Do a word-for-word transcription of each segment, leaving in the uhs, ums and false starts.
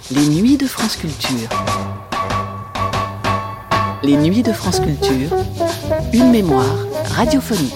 Les Nuits de France Culture. Les Nuits de France Culture, une mémoire radiophonique.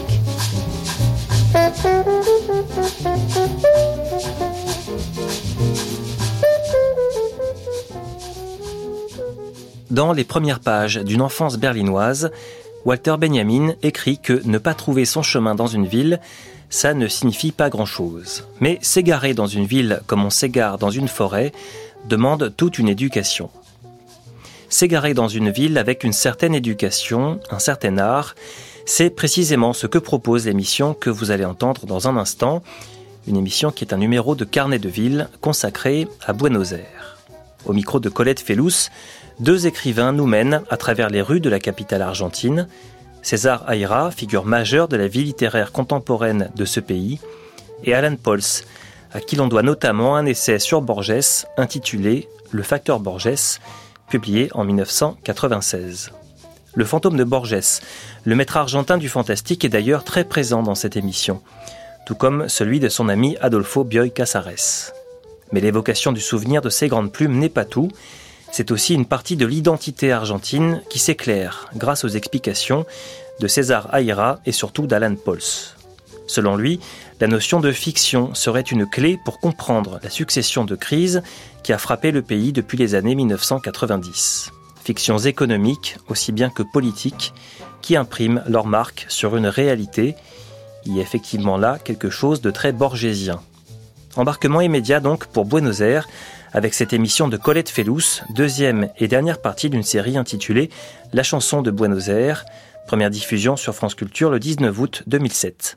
Dans les premières pages d'une enfance berlinoise, Walter Benjamin écrit que ne pas trouver son chemin dans une ville, ça ne signifie pas grand-chose. Mais s'égarer dans une ville comme on s'égare dans une forêt demande toute une éducation. S'égarer dans une ville avec une certaine éducation, un certain art, c'est précisément ce que propose l'émission que vous allez entendre dans un instant, une émission qui est un numéro de Carnet de ville consacré à Buenos Aires. Au micro de Colette Fellous, deux écrivains nous mènent à travers les rues de la capitale argentine. César Aira, figure majeure de la vie littéraire contemporaine de ce pays, et Alan Pauls, à qui l'on doit notamment un essai sur Borges intitulé « Le facteur Borges », publié en dix-neuf cent quatre-vingt-seize. Le fantôme de Borges, le maître argentin du fantastique, est d'ailleurs très présent dans cette émission, tout comme celui de son ami Adolfo Bioy Casares. Mais l'évocation du souvenir de ces grandes plumes n'est pas tout. C'est aussi une partie de l'identité argentine qui s'éclaire grâce aux explications de César Aira et surtout d'Alan Pauls. Selon lui, la notion de fiction serait une clé pour comprendre la succession de crises qui a frappé le pays depuis les années dix-neuf cent quatre-vingt-dix. Fictions économiques aussi bien que politiques qui impriment leur marque sur une réalité. Il y a effectivement là quelque chose de très borgésien. Embarquement immédiat donc pour Buenos Aires, avec cette émission de Colette Fellous, deuxième et dernière partie d'une série intitulée « La chanson de Buenos Aires », première diffusion sur France Culture le dix-neuf août deux mille sept.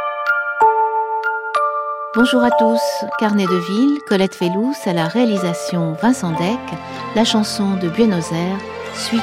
Bonjour à tous, Carnet de ville, Colette Fellous à la réalisation Vincent Deck, la chanson de Buenos Aires, suite.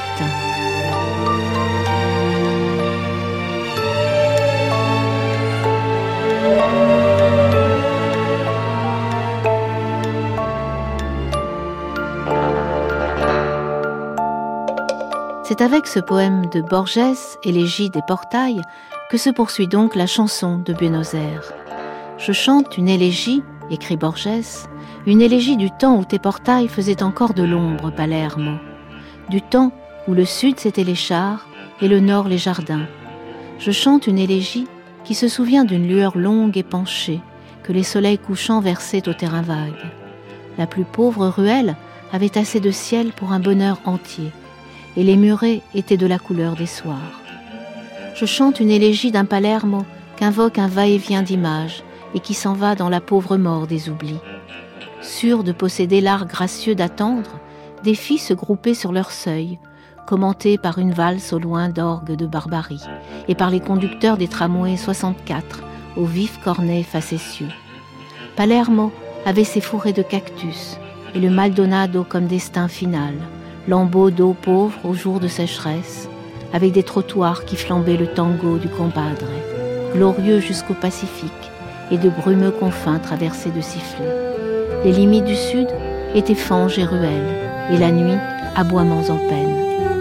C'est avec ce poème de Borges, Élégie des Portails, que se poursuit donc la chanson de Buenos Aires. Je chante une élégie, écrit Borges, une élégie du temps où tes portails faisaient encore de l'ombre, Palermo, du temps où le sud c'était les chars et le nord les jardins. Je chante une élégie qui se souvient d'une lueur longue et penchée que les soleils couchants versaient au terrain vague. La plus pauvre ruelle avait assez de ciel pour un bonheur entier, et les murets étaient de la couleur des soirs. Je chante une élégie d'un Palermo qu'invoque un va-et-vient d'images et qui s'en va dans la pauvre mort des oublis. Sûrs de posséder l'art gracieux d'attendre, des filles se groupaient sur leur seuil, commentées par une valse au loin d'orgue de barbarie et par les conducteurs des tramways soixante-quatre aux vifs cornets facétieux. Palermo avait ses forêts de cactus et le Maldonado comme destin final, lambeaux d'eau pauvre au jour de sécheresse, avec des trottoirs qui flambaient le tango du compadre, glorieux jusqu'au Pacifique, et de brumeux confins traversés de sifflets. Les limites du sud étaient fanges et ruelles, et la nuit, aboiements en peine.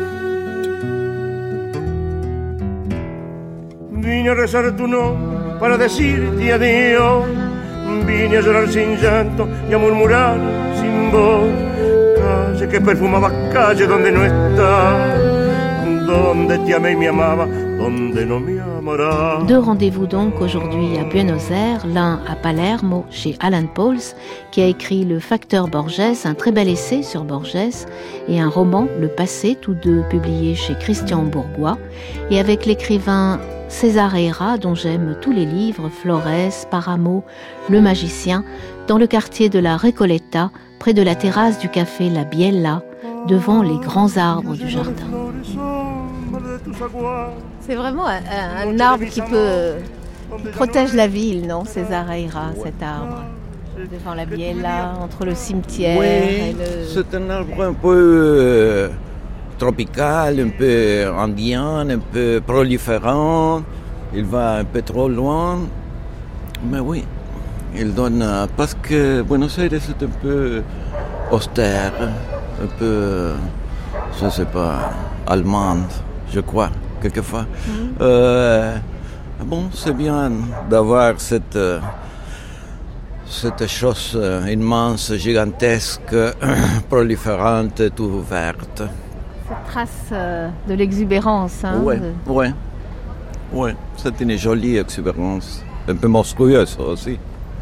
Vine a rezar tu nom para decirte adiós, vine a llorar sin llanto y a murmurar sin voz. Calle que perfumaba calle donde no está, donde te amé y me amaba, donde no me amará. Deux rendez-vous donc aujourd'hui à Buenos Aires, l'un à Palermo chez Alan Pauls, qui a écrit Le facteur Borges, un très bel essai sur Borges, et un roman, Le passé, tous deux publiés chez Christian Bourgois, et avec l'écrivain César Aira, dont j'aime tous les livres, Flores, Paramo, Le magicien, dans le quartier de la Recoleta, près de la terrasse du café La Biella, devant les grands arbres du jardin. C'est vraiment un, un, un arbre qui peut qui protège la ville, non, César Aira, cet arbre, devant La Biella, entre le cimetière oui, et le... c'est un arbre un peu euh, tropical, un peu indien, un peu proliférant. Il va un peu trop loin, mais oui. Il donne, parce que Buenos Aires est un peu austère, un peu, je ne sais pas, allemande, je crois, quelquefois. Mm. Euh, bon, c'est bien d'avoir cette, cette chose immense, gigantesque, proliférante, tout verte. Cette trace euh, de l'exubérance. Hein, oui, de... oui. Oui, c'est une jolie exubérance, un peu monstrueuse aussi.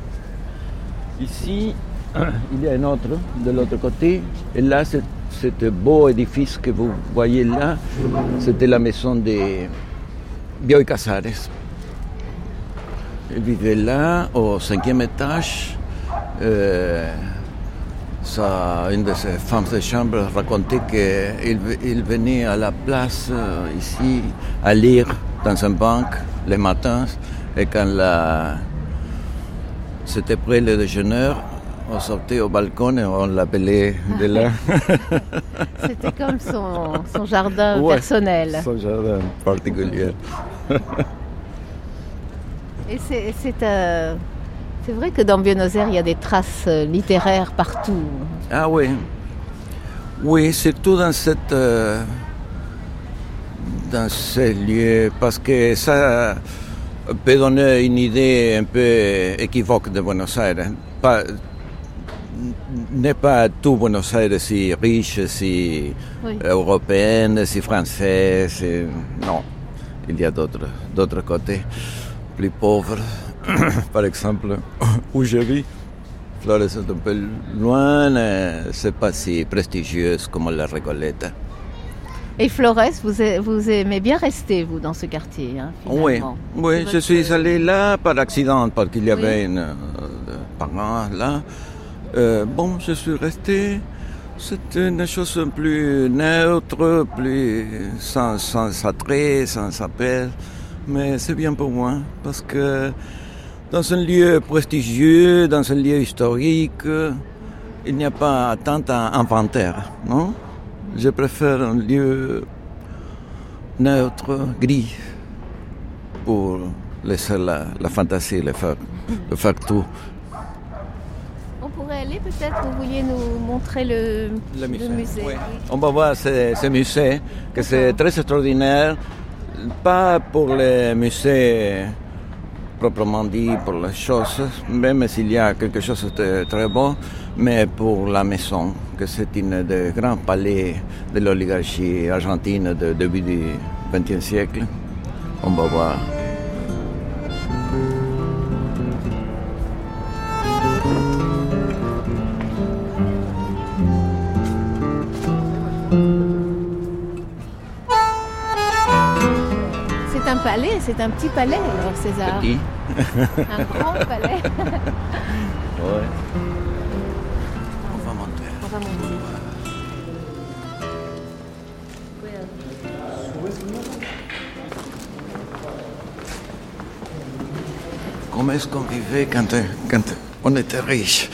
Ici, il y a un autre de l'autre côté, et là, c'est, c'est un beau édifice que vous voyez là, c'était la maison des Bioy Casares. Il vivait là, au cinquième étage. Euh, ça, une de ses femmes de chambre racontait qu'il il venait à la place, euh, ici, à lire dans une banque les matins. Et quand la... c'était près le déjeuner, on sortait au balcon et on l'appelait de là. C'était comme son, son jardin ouais, personnel. Son jardin particulier. Et c'est, c'est, euh, c'est vrai que dans Buenos Aires, il y a des traces littéraires partout. Ah oui. Oui, surtout dans, cette, euh, dans ces lieux, parce que ça peut donner une idée un peu équivoque de Buenos Aires. Pas, n'est pas tout Buenos Aires si riche, si oui. européenne, si français. Si... Non, il y a d'autres, d'autres côtés. Plus pauvres, par exemple, où je vis, Flores est un peu loin, c'est pas si prestigieuse comme la Recoleta. Et Flores, vous, vous aimez bien rester, vous, dans ce quartier, hein, Oui, oui je suis allé là par accident, parce qu'il y avait oui. une euh, parent là. Euh, bon, je suis resté. C'est une chose plus neutre, plus sans, sans attrait, sans appel. Mais c'est bien pour moi, parce que dans un lieu prestigieux, dans un lieu historique, il n'y a pas tant d'inventaire, non? Je préfère un lieu neutre, gris, pour laisser la, la fantaisie le faire, le faire tout. On pourrait aller peut-être, vous vouliez nous montrer le, le musée. Le musée. Oui. On va voir ce, ce musée, que c'est très extraordinaire. Pas pour les musées proprement dit, pour les choses, même s'il y a quelque chose de très beau, mais pour la maison, que c'est une des grands palais de l'oligarchie argentine du début du vingtième siècle. On va voir. C'est un palais, c'est un petit palais, alors César. Petit. Un grand palais. Ouais. On va monter. On va monter. Comment est-ce qu'on vivait quand, quand on était riche?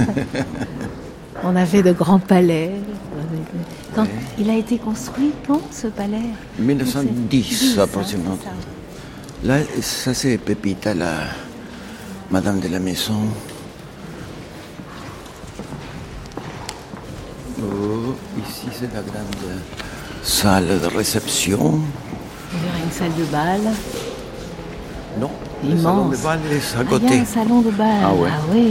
On avait de grands palais. Quand oui. Il a été construit quand, ce palais? mille neuf cent dix, approximativement. Là, ça c'est Pepita, la madame de la maison. Oh, ici, c'est la grande salle de réception. On dirait une salle de bal. Non, immense. Le salon de bal est à côté. Ah, il y a un salon de bal. Ah, ouais. Ah oui.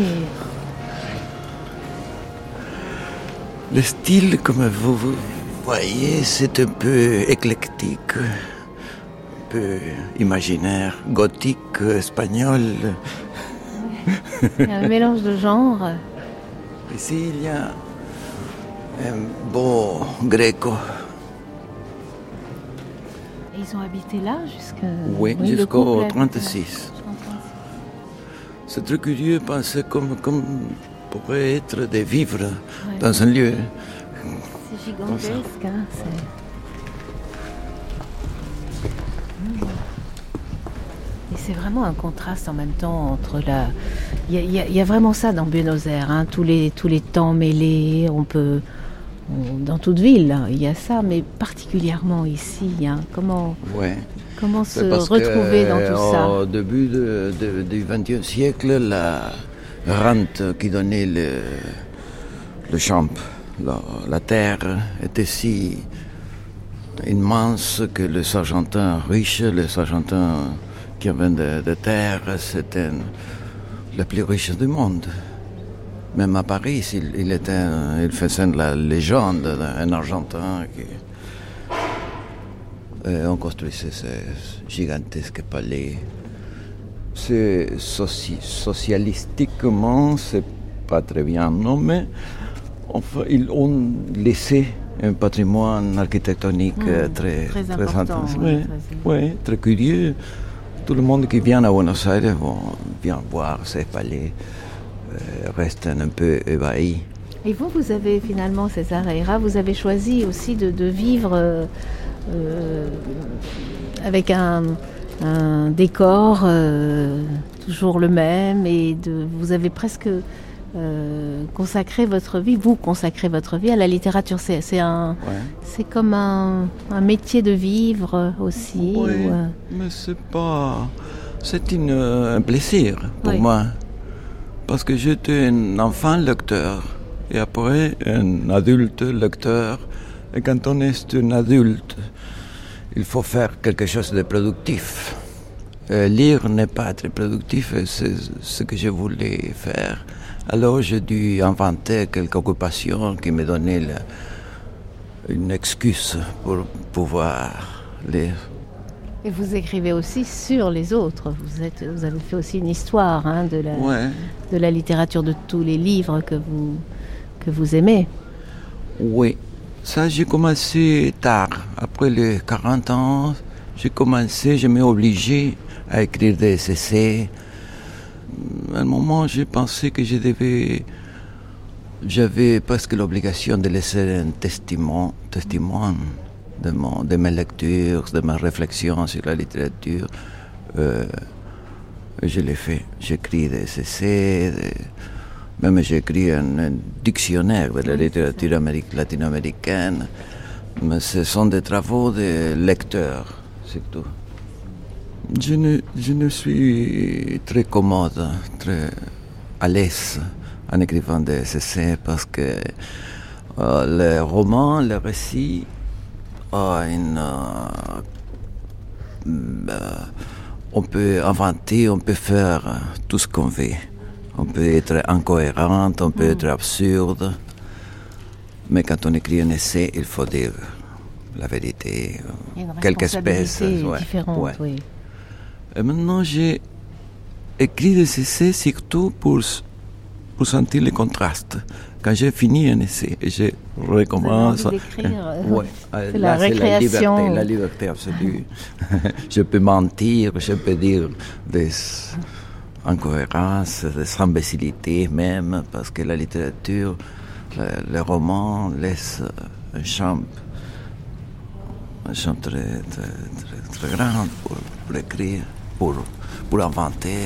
Le style, comme vous, vous voyez, c'est un peu éclectique, un peu imaginaire, gothique, espagnol. Il y a un mélange de genres. Ici, il y a un beau gréco. Et ils ont habité là jusqu'à... Oui, oui jusqu'au trente-six. C'est très curieux de penser comme, comme pourrait être de vivre ouais. dans un lieu. C'est gigantesque, hein, c'est... Et c'est vraiment un contraste en même temps entre la... Il y a, il y a, il y a vraiment ça dans Buenos Aires, hein, tous les, tous les temps mêlés, on peut... On, dans toute ville, hein, il y a ça, mais particulièrement ici, hein, comment... Ouais. Comment se retrouver que, dans tout ça? Au début de, de, du vingtième siècle, la rente qui donnait le, le champ, la, la terre, était si immense que les Argentins riches, les Argentins qui avaient de, de terre, c'était le plus riche du monde. Même à Paris, il, il, était, il faisait de la légende, un Argentin qui... Et on construisait ces gigantesques palais. C'est soci, socialistiquement, c'est pas très bien, non, mais enfin, ils ont laissé un patrimoine architectonique mmh, très, très, très important. intense. Oui, oui, oui, très curieux. Tout le monde qui vient à Buenos Aires vient voir ces palais, euh, reste un peu ébahi. Et vous, vous avez finalement, César Aira, vous avez choisi aussi de, de vivre euh, euh, avec un, un décor euh, toujours le même, et de, vous avez presque euh, consacré votre vie, vous consacrez votre vie à la littérature. C'est, c'est, un, ouais. c'est comme un, un métier de vivre aussi. Oui, ou, euh... mais c'est pas... C'est une, un plaisir pour oui. moi. Parce que j'étais un enfant lecteur. Et après, un adulte lecteur. Et quand on est un adulte, il faut faire quelque chose de productif. Euh, lire n'est pas très productif, et c'est ce que je voulais faire. Alors j'ai dû inventer quelques occupations qui me donnaient la, une excuse pour pouvoir lire. Et vous écrivez aussi sur les autres. Vous, êtes, vous avez fait aussi une histoire hein, de, la, ouais. de la littérature, de tous les livres que vous, que vous aimez. Oui, ça j'ai commencé tard. Après les quarante ans, j'ai commencé, je m'ai obligé à écrire des essais. À un moment, j'ai pensé que je devais... J'avais presque l'obligation de laisser un testament, testament de, mon, de mes lectures, de mes réflexions sur la littérature. Euh, je l'ai fait. J'écris des essais, des... même j'ai écrit un, un dictionnaire de la littérature latino-américaine. Mais ce sont des travaux de lecteurs, surtout. Je ne, je ne suis très commode, très à l'aise en écrivant des essais parce que euh, le roman, le récit a une... Euh, euh, on peut inventer, on peut faire tout ce qu'on veut. On peut être incohérent, on peut mmh. être absurde. Mais quand on écrit un essai, il faut dire la vérité. Quelque espèce. Ouais, différente, ouais. Oui. Et maintenant, j'ai écrit des essais surtout pour, pour sentir les contrastes. Quand j'ai fini un essai, et je recommence. Vous avez envie d'écrire, euh, ouais. C'est Là, la récréation. C'est la liberté, la liberté absolue. Je peux mentir, je peux dire des incohérences, des imbécilités même, parce que la littérature, le, le roman laisse un champ, un champ très, très, très, très grand pour, pour écrire. Pour, pour inventer.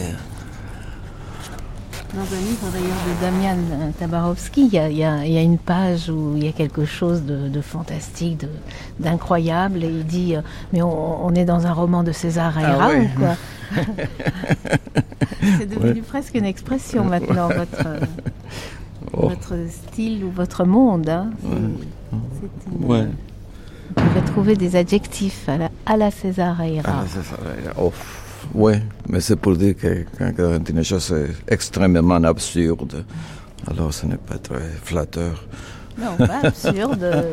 Dans un livre d'ailleurs de Damian Tabarovsky, il y a, il y a, il y a une page où il y a quelque chose de, de fantastique, de, d'incroyable, et il dit euh, mais on, on est dans un roman de César Aira ah, oui. ou quoi. C'est devenu ouais. presque une expression maintenant, votre, oh. votre style ou votre monde. Hein. C'est, ouais. c'est une, ouais. On pourrait trouver des adjectifs à la, à la César Aira. À la César Aira. Oh. Oui, mais c'est pour dire que quand une chose est extrêmement absurde, alors ce n'est pas très flatteur. Non, pas absurde.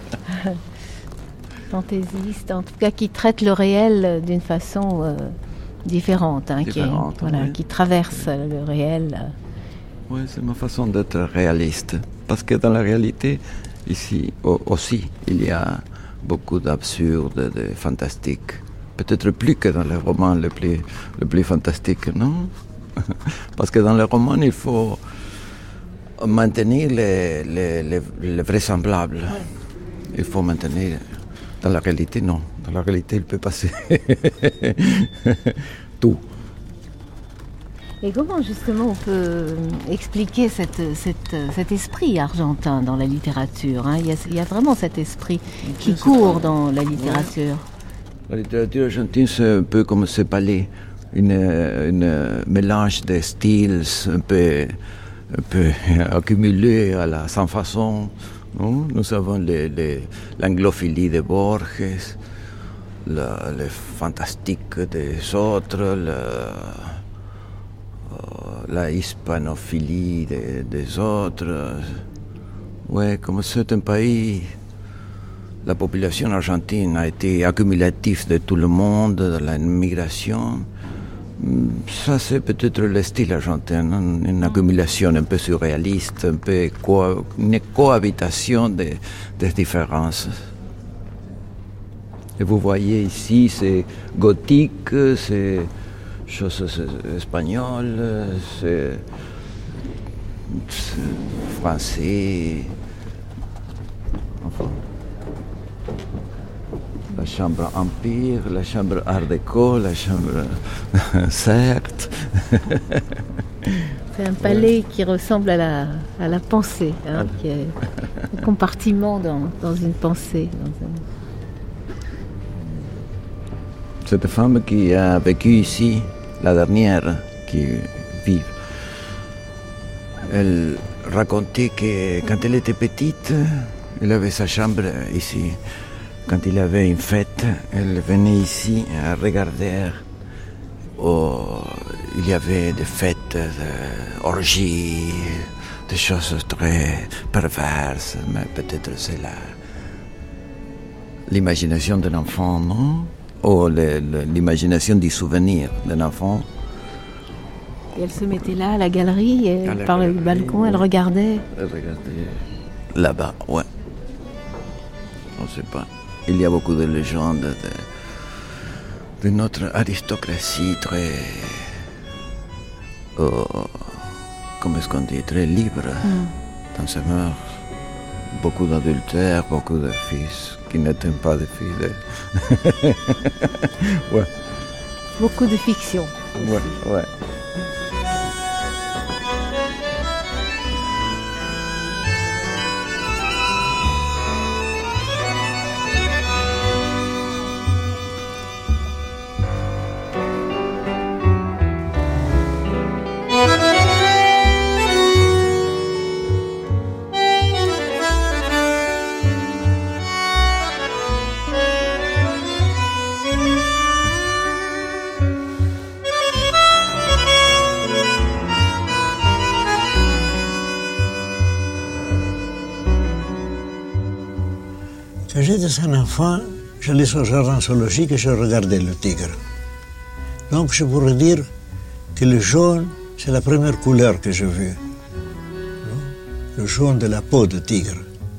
Fantaisiste, en tout cas qui traite le réel d'une façon euh, différente, hein, différente qui, est, voilà, oui. qui traverse le réel. Oui, c'est ma façon d'être réaliste. Parce que dans la réalité, ici aussi, il y a beaucoup d'absurde, de fantastique. Peut-être plus que dans les romans les plus, les plus fantastiques, non? Parce que dans les romans, il faut maintenir les, les, les, les vraisemblables. Ouais. Il faut maintenir... Dans la réalité, non. Dans la réalité, il peut passer tout. Et comment justement on peut expliquer cette, cette, cet esprit argentin dans la littérature, hein? il, y a, il y a vraiment cet esprit qui court dans la littérature. Ouais. La littérature argentine, c'est un peu comme ce palais, une, une mélange de styles un peu, un peu accumulés à la sans façon. Non? Nous avons les, les, l'anglophilie de Borges, le, le fantastique des autres, le, la hispanophilie des, des autres. Ouais, comme c'est un pays, la population argentine a été accumulative de tout le monde, de la migration. Ça, c'est peut-être le style argentin, une, une accumulation un peu surréaliste, un peu co- une cohabitation des, des différences. Et vous voyez ici, c'est gothique, c'est choses espagnoles, c'est, c'est français. Enfin, la chambre Empire, la chambre Art déco, la chambre Certes. C'est un palais qui ressemble à la, à la pensée, hein, qui est un compartiment dans, dans une pensée. Dans un... Cette femme qui a vécu ici, la dernière qui vit, elle racontait que quand elle était petite, elle avait sa chambre ici. Quand il y avait une fête, elle venait ici à regarder. Oh, il y avait des fêtes, des orgies, des choses très perverses, mais peut-être c'est là. L'imagination d'un enfant, non? Ou le, le, l'imagination du souvenir d'un enfant. Et elle se mettait là à la galerie, et la par galerie, le balcon, elle regardait. Elle regardait là-bas, ouais. On ne sait pas. Il y a beaucoup de légendes de, de notre aristocratie très, oh, comment est-ce qu'on dit, très libre mm. dans ses mœurs. Beaucoup d'adultères, beaucoup de fils qui n'étaient pas des filles. De... ouais. Beaucoup de fiction. Ouais, ouais. Quand j'étais un enfant, j'allais au jardin zoologique et je regardais le tigre. Donc je pourrais dire que le jaune, c'est la première couleur que j'ai vue. Le jaune de la peau de tigre.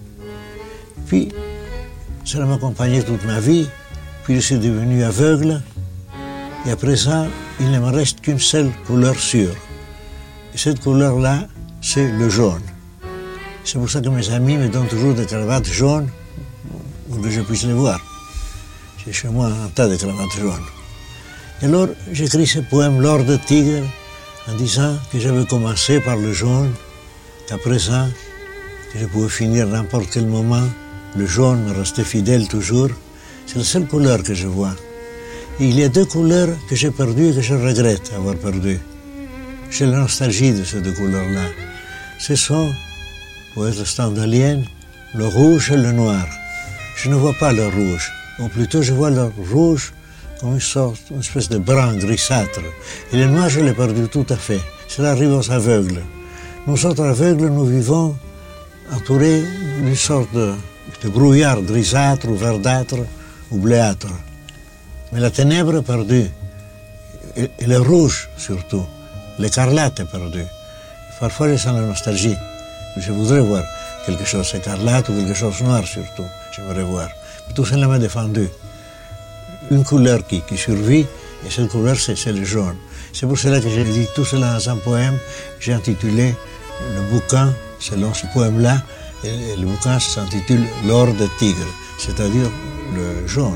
Puis, ça m'a accompagné toute ma vie, puis je suis devenu aveugle, et à présent, il ne me reste qu'une seule couleur sûre. Et cette couleur-là, c'est le jaune. C'est pour ça que mes amis me donnent toujours des cravates jaunes, pour que je puisse les voir. J'ai chez moi un tas de cravates jaunes. Et alors, j'écris ce poème L'or de tigre en disant que j'avais commencé par le jaune, qu'à présent, que je pouvais finir n'importe quel moment, le jaune me restait fidèle toujours. C'est la seule couleur que je vois. Et il y a deux couleurs que j'ai perdues et que je regrette avoir perdues. J'ai la nostalgie de ces deux couleurs-là. Ce sont, pour être stendhalien, le rouge et le noir. Je ne vois pas le rouge, ou plutôt je vois le rouge comme une sorte, une espèce de brun grisâtre. Et le noir, je l'ai perdu tout à fait. Cela arrive aux aveugles. Nous autres aveugles, nous vivons entourés d'une sorte de, de brouillard grisâtre ou verdâtre ou bleuâtre. Mais la ténèbre est perdue, et, et le rouge surtout, l'écarlate est perdu. Parfois, je sens la nostalgie. Je voudrais voir quelque chose écarlate ou quelque chose noir surtout. J'aimerais voir. Mais tout cela m'a défendu. Une couleur qui, qui survit, et cette couleur, c'est, c'est le jaune. C'est pour cela que j'ai dit tout cela dans un poème. J'ai intitulé le bouquin, selon ce poème-là, et, et le bouquin s'intitule L'or de tigre, c'est-à-dire le jaune.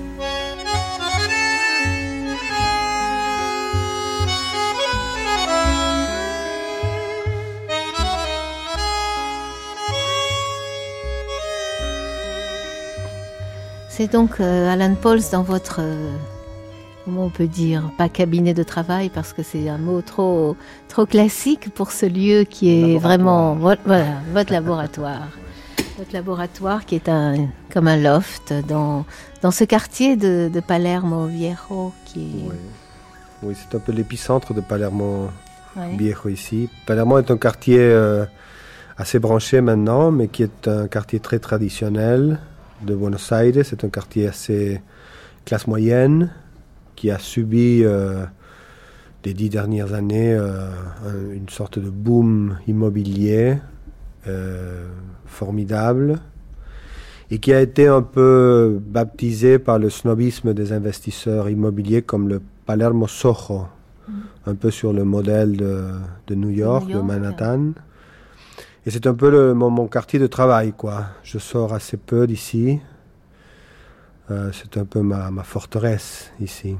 C'est donc euh, Alan Pauls dans votre, euh, comment on peut dire, pas cabinet de travail parce que c'est un mot trop, trop classique pour ce lieu qui est vraiment votre, voilà, votre laboratoire. Votre laboratoire qui est un, comme un loft dans, dans ce quartier de, de Palermo Viejo qui est... Oui. Oui, c'est un peu l'épicentre de Palermo ouais. Viejo ici. Palermo est un quartier euh, assez branché maintenant, mais qui est un quartier très traditionnel de Buenos Aires. C'est un quartier assez classe moyenne, qui a subi euh, les dix dernières années euh, une sorte de boom immobilier euh, formidable, et qui a été un peu baptisé par le snobisme des investisseurs immobiliers comme le Palermo Soho, mmh. un peu sur le modèle de, de New York, New York, de Manhattan. Ouais. Et c'est un peu le, mon, mon quartier de travail, quoi. Je sors assez peu d'ici. Euh, c'est un peu ma, ma forteresse ici.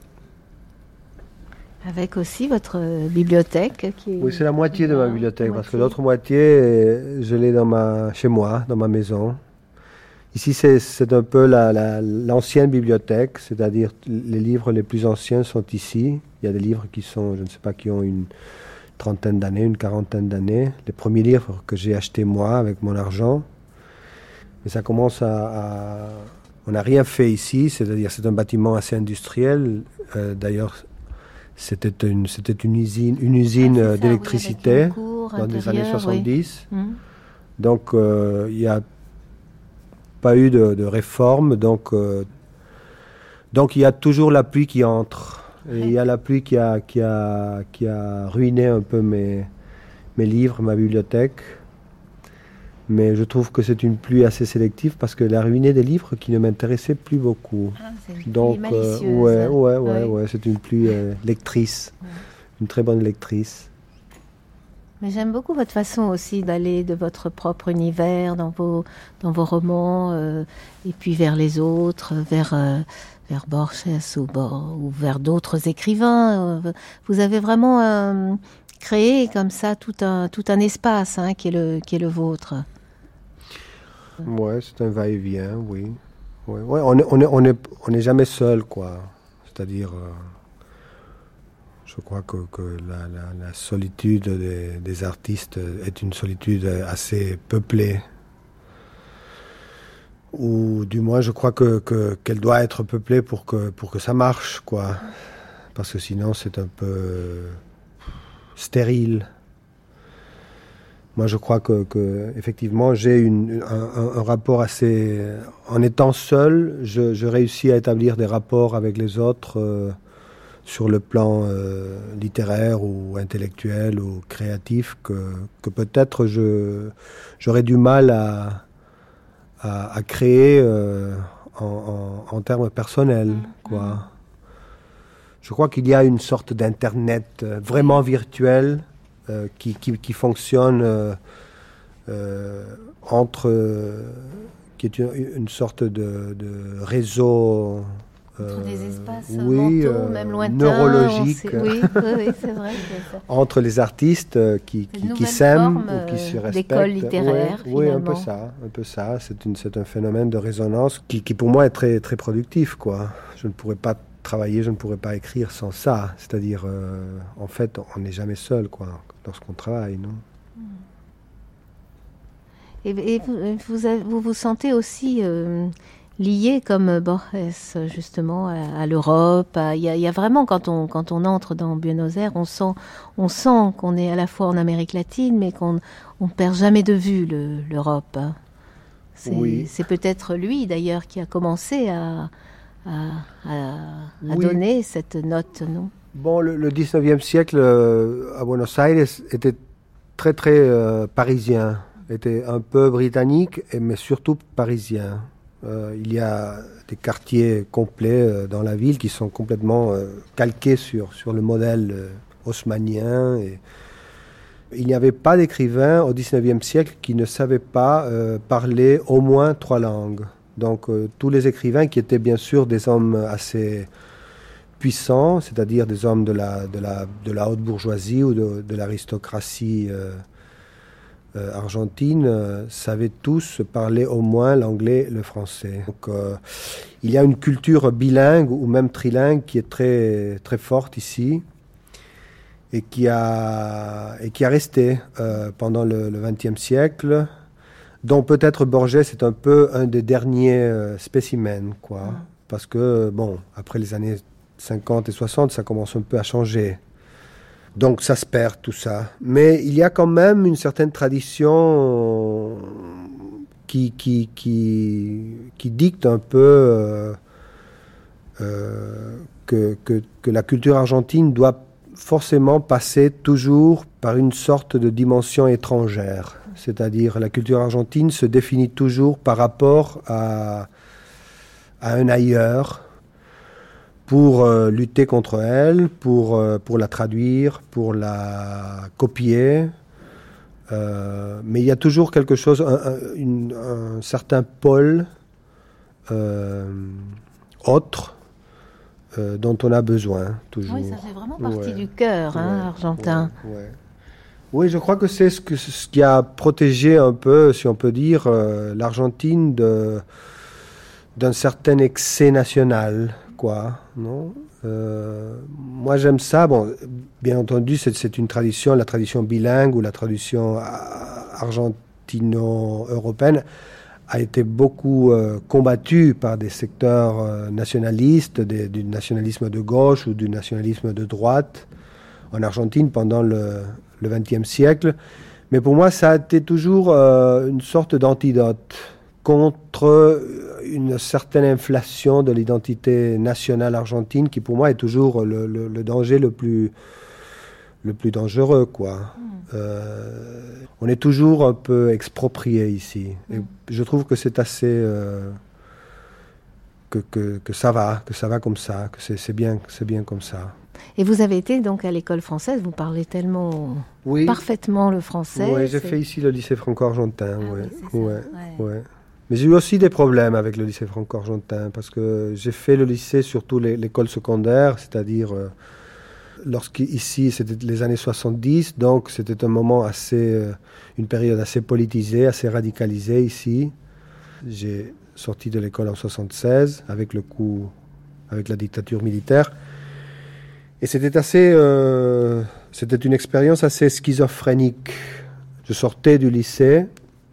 Avec aussi votre bibliothèque qui est... Oui, c'est la moitié de ma bibliothèque, moitié. Parce que l'autre moitié, je l'ai dans ma, chez moi, dans ma maison. Ici, c'est, c'est un peu la, la, l'ancienne bibliothèque, c'est-à-dire les livres les plus anciens sont ici. Il y a des livres qui sont, je ne sais pas, qui ont une trentaine d'années, une quarantaine d'années. Les premiers livres que j'ai achetés moi avec mon argent. Mais ça commence à... à... On n'a rien fait ici, c'est-à-dire c'est un bâtiment assez industriel. Euh, d'ailleurs, c'était une, c'était une usine, une usine ah, ça, d'électricité oui, cour, dans les années soixante-dix. Oui. Mmh. Donc, il euh, n'y a pas eu de, de réforme, donc euh, donc il y a toujours la pluie qui entre, et il y a la pluie qui a qui a qui a ruiné un peu mes mes livres, ma bibliothèque. Mais je trouve que c'est une pluie assez sélective parce qu'elle a ruiné des livres qui ne m'intéressaient plus beaucoup. Ah, c'est une donc pluie malicieuse. Euh, ouais, ouais, ouais, ouais, c'est une pluie euh, lectrice, ouais. Une très bonne lectrice. Mais j'aime beaucoup votre façon aussi d'aller de votre propre univers dans vos, dans vos romans, euh, et puis vers les autres, vers, euh, vers Borges ou, ou vers d'autres écrivains. Vous avez vraiment euh, créé comme ça tout un, tout un espace hein, qui est le, qui est le vôtre. Ouais, c'est un va-et-vient, oui. Ouais, ouais, on n'est on est, on est, on est jamais seul, quoi. C'est-à-dire... Euh, Je crois que, que la, la, la solitude des, des artistes est une solitude assez peuplée. Ou du moins, je crois que, que, qu'elle doit être peuplée pour que, pour que ça marche, quoi. Parce que sinon, c'est un peu stérile. Moi, je crois que, que effectivement, j'ai une, un, un rapport assez... En étant seul, je, je réussis à établir des rapports avec les autres... Euh, sur le plan euh, littéraire ou intellectuel ou créatif, que, que peut-être je, j'aurais du mal à, à, à créer euh, en, en, en termes personnels, quoi. Je crois qu'il y a une sorte d'internet euh, vraiment virtuel euh, qui, qui, qui fonctionne euh, euh, entre... Euh, qui est une, une sorte de, de réseau... Entre des espaces oui, mentaux, euh, même lointains, neurologiques, oui, oui, oui, c'est vrai que ça... entre les artistes euh, qui, qui, qui s'aiment ou qui se respectent. D'école littéraire, oui, oui, un peu ça, un peu ça. C'est, une, c'est un phénomène de résonance qui, qui pour moi est très, très productif, quoi. Je ne pourrais pas travailler, je ne pourrais pas écrire sans ça. C'est-à-dire, euh, en fait, on n'est jamais seul, quoi, lorsqu'on travaille, non? Et, et vous, vous, avez, vous vous sentez aussi... Euh, lié comme Borges justement à, à l'Europe. Il y, y a vraiment, quand on, quand on entre dans Buenos Aires, on sent, on sent qu'on est à la fois en Amérique latine, mais qu'on ne perd jamais de vue le, l'Europe. C'est, oui. c'est peut-être lui d'ailleurs qui a commencé à, à, à, à oui. donner cette note, non? Bon, le, le dix-neuvième siècle euh, à Buenos Aires était très très euh, parisien, était un peu britannique, mais surtout parisien. Euh, il y a des quartiers complets euh, dans la ville qui sont complètement euh, calqués sur, sur le modèle euh, haussmannien. Et il n'y avait pas d'écrivain au dix-neuvième siècle qui ne savait pas euh, parler au moins trois langues. Donc euh, tous les écrivains qui étaient bien sûr des hommes assez puissants, c'est-à-dire des hommes de la, de la, de la haute bourgeoisie ou de, de l'aristocratie euh, Euh, argentine, euh, savaient tous parler au moins l'anglais et le français. Donc, euh, il y a une culture bilingue ou même trilingue qui est très, très forte ici et qui a, et qui a resté euh, pendant le vingtième siècle, dont peut-être Borges est un peu un des derniers euh, spécimens, quoi. Mmh. Parce que, bon, après les années cinquante et soixante, ça commence un peu à changer. Donc ça se perd tout ça. Mais il y a quand même une certaine tradition qui, qui, qui, qui dicte un peu euh, euh, que, que, que la culture argentine doit forcément passer toujours par une sorte de dimension étrangère. C'est-à-dire la culture argentine se définit toujours par rapport à, à un ailleurs, pour euh, lutter contre elle, pour, euh, pour la traduire, pour la copier. Euh, mais il y a toujours quelque chose, un, un, une, un certain pôle euh, autre euh, dont on a besoin, toujours. Oui, ça fait vraiment partie ouais. du cœur, hein, ouais, argentin. Ouais, ouais. Oui, je crois que c'est ce, que, ce qui a protégé un peu, si on peut dire, euh, l'Argentine de, d'un certain excès national. Quoi, non euh, moi j'aime ça. Bon, bien entendu, c'est, c'est une tradition, la tradition bilingue ou la tradition argentino-européenne a été beaucoup euh, combattue par des secteurs euh, nationalistes, des, du nationalisme de gauche ou du nationalisme de droite en Argentine pendant le, le vingtième siècle. Mais pour moi, ça a été toujours euh, une sorte d'antidote contre une certaine inflation de l'identité nationale argentine qui pour moi est toujours le, le, le danger le plus, le plus dangereux, quoi. Mm. Euh, on est toujours un peu exproprié ici. Mm. Et je trouve que c'est assez... Euh, que, que, que ça va, que ça va comme ça, que c'est, c'est, bien, c'est bien comme ça. Et vous avez été donc à l'école française, vous parlez tellement oui. parfaitement le français. Oui, j'ai c'est... fait ici le lycée franco-argentin, ah, ouais. Oui, ouais, ouais. ouais. Mais j'ai eu aussi des problèmes avec le lycée franco-argentin parce que j'ai fait le lycée, surtout les, l'école secondaire, c'est-à-dire euh, lorsqu'ici c'était les années soixante-dix, donc c'était un moment assez, euh, une période assez politisée, assez radicalisée ici. J'ai sorti de l'école en soixante-seize avec le coup, avec la dictature militaire, et c'était assez, euh, c'était une expérience assez schizophrénique. Je sortais du lycée.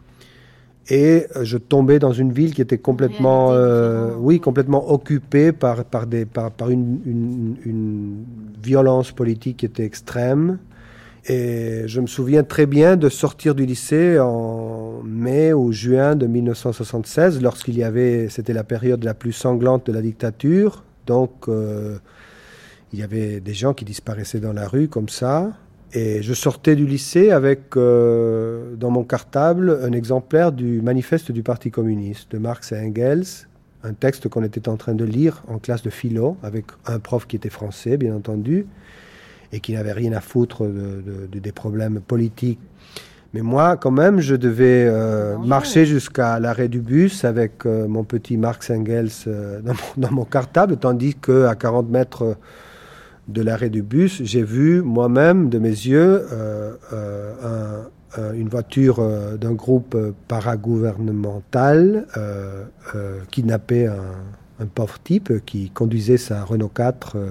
Et je tombais dans une ville qui était complètement, euh, oui, complètement occupée par, par, des, par, par une, une, une violence politique qui était extrême. Et je me souviens très bien de sortir du lycée en mai ou juin de mille neuf cent soixante-seize, lorsqu'il y avait, c'était la période la plus sanglante de la dictature. Donc, euh, il y avait des gens qui disparaissaient dans la rue comme ça. Et je sortais du lycée avec, euh, dans mon cartable, un exemplaire du manifeste du Parti communiste de Marx et Engels, un texte qu'on était en train de lire en classe de philo, avec un prof qui était français, bien entendu, et qui n'avait rien à foutre de, de, de, des problèmes politiques. Mais moi, quand même, je devais euh, marcher jusqu'à l'arrêt du bus avec euh, mon petit Marx et Engels euh, dans, mon, dans mon cartable, tandis qu'à quarante mètres... de l'arrêt du bus, j'ai vu moi-même de mes yeux euh, euh, un, un, une voiture euh, d'un groupe paragouvernemental euh, euh, kidnapper un, un pauvre type qui conduisait sa Renault quatre euh,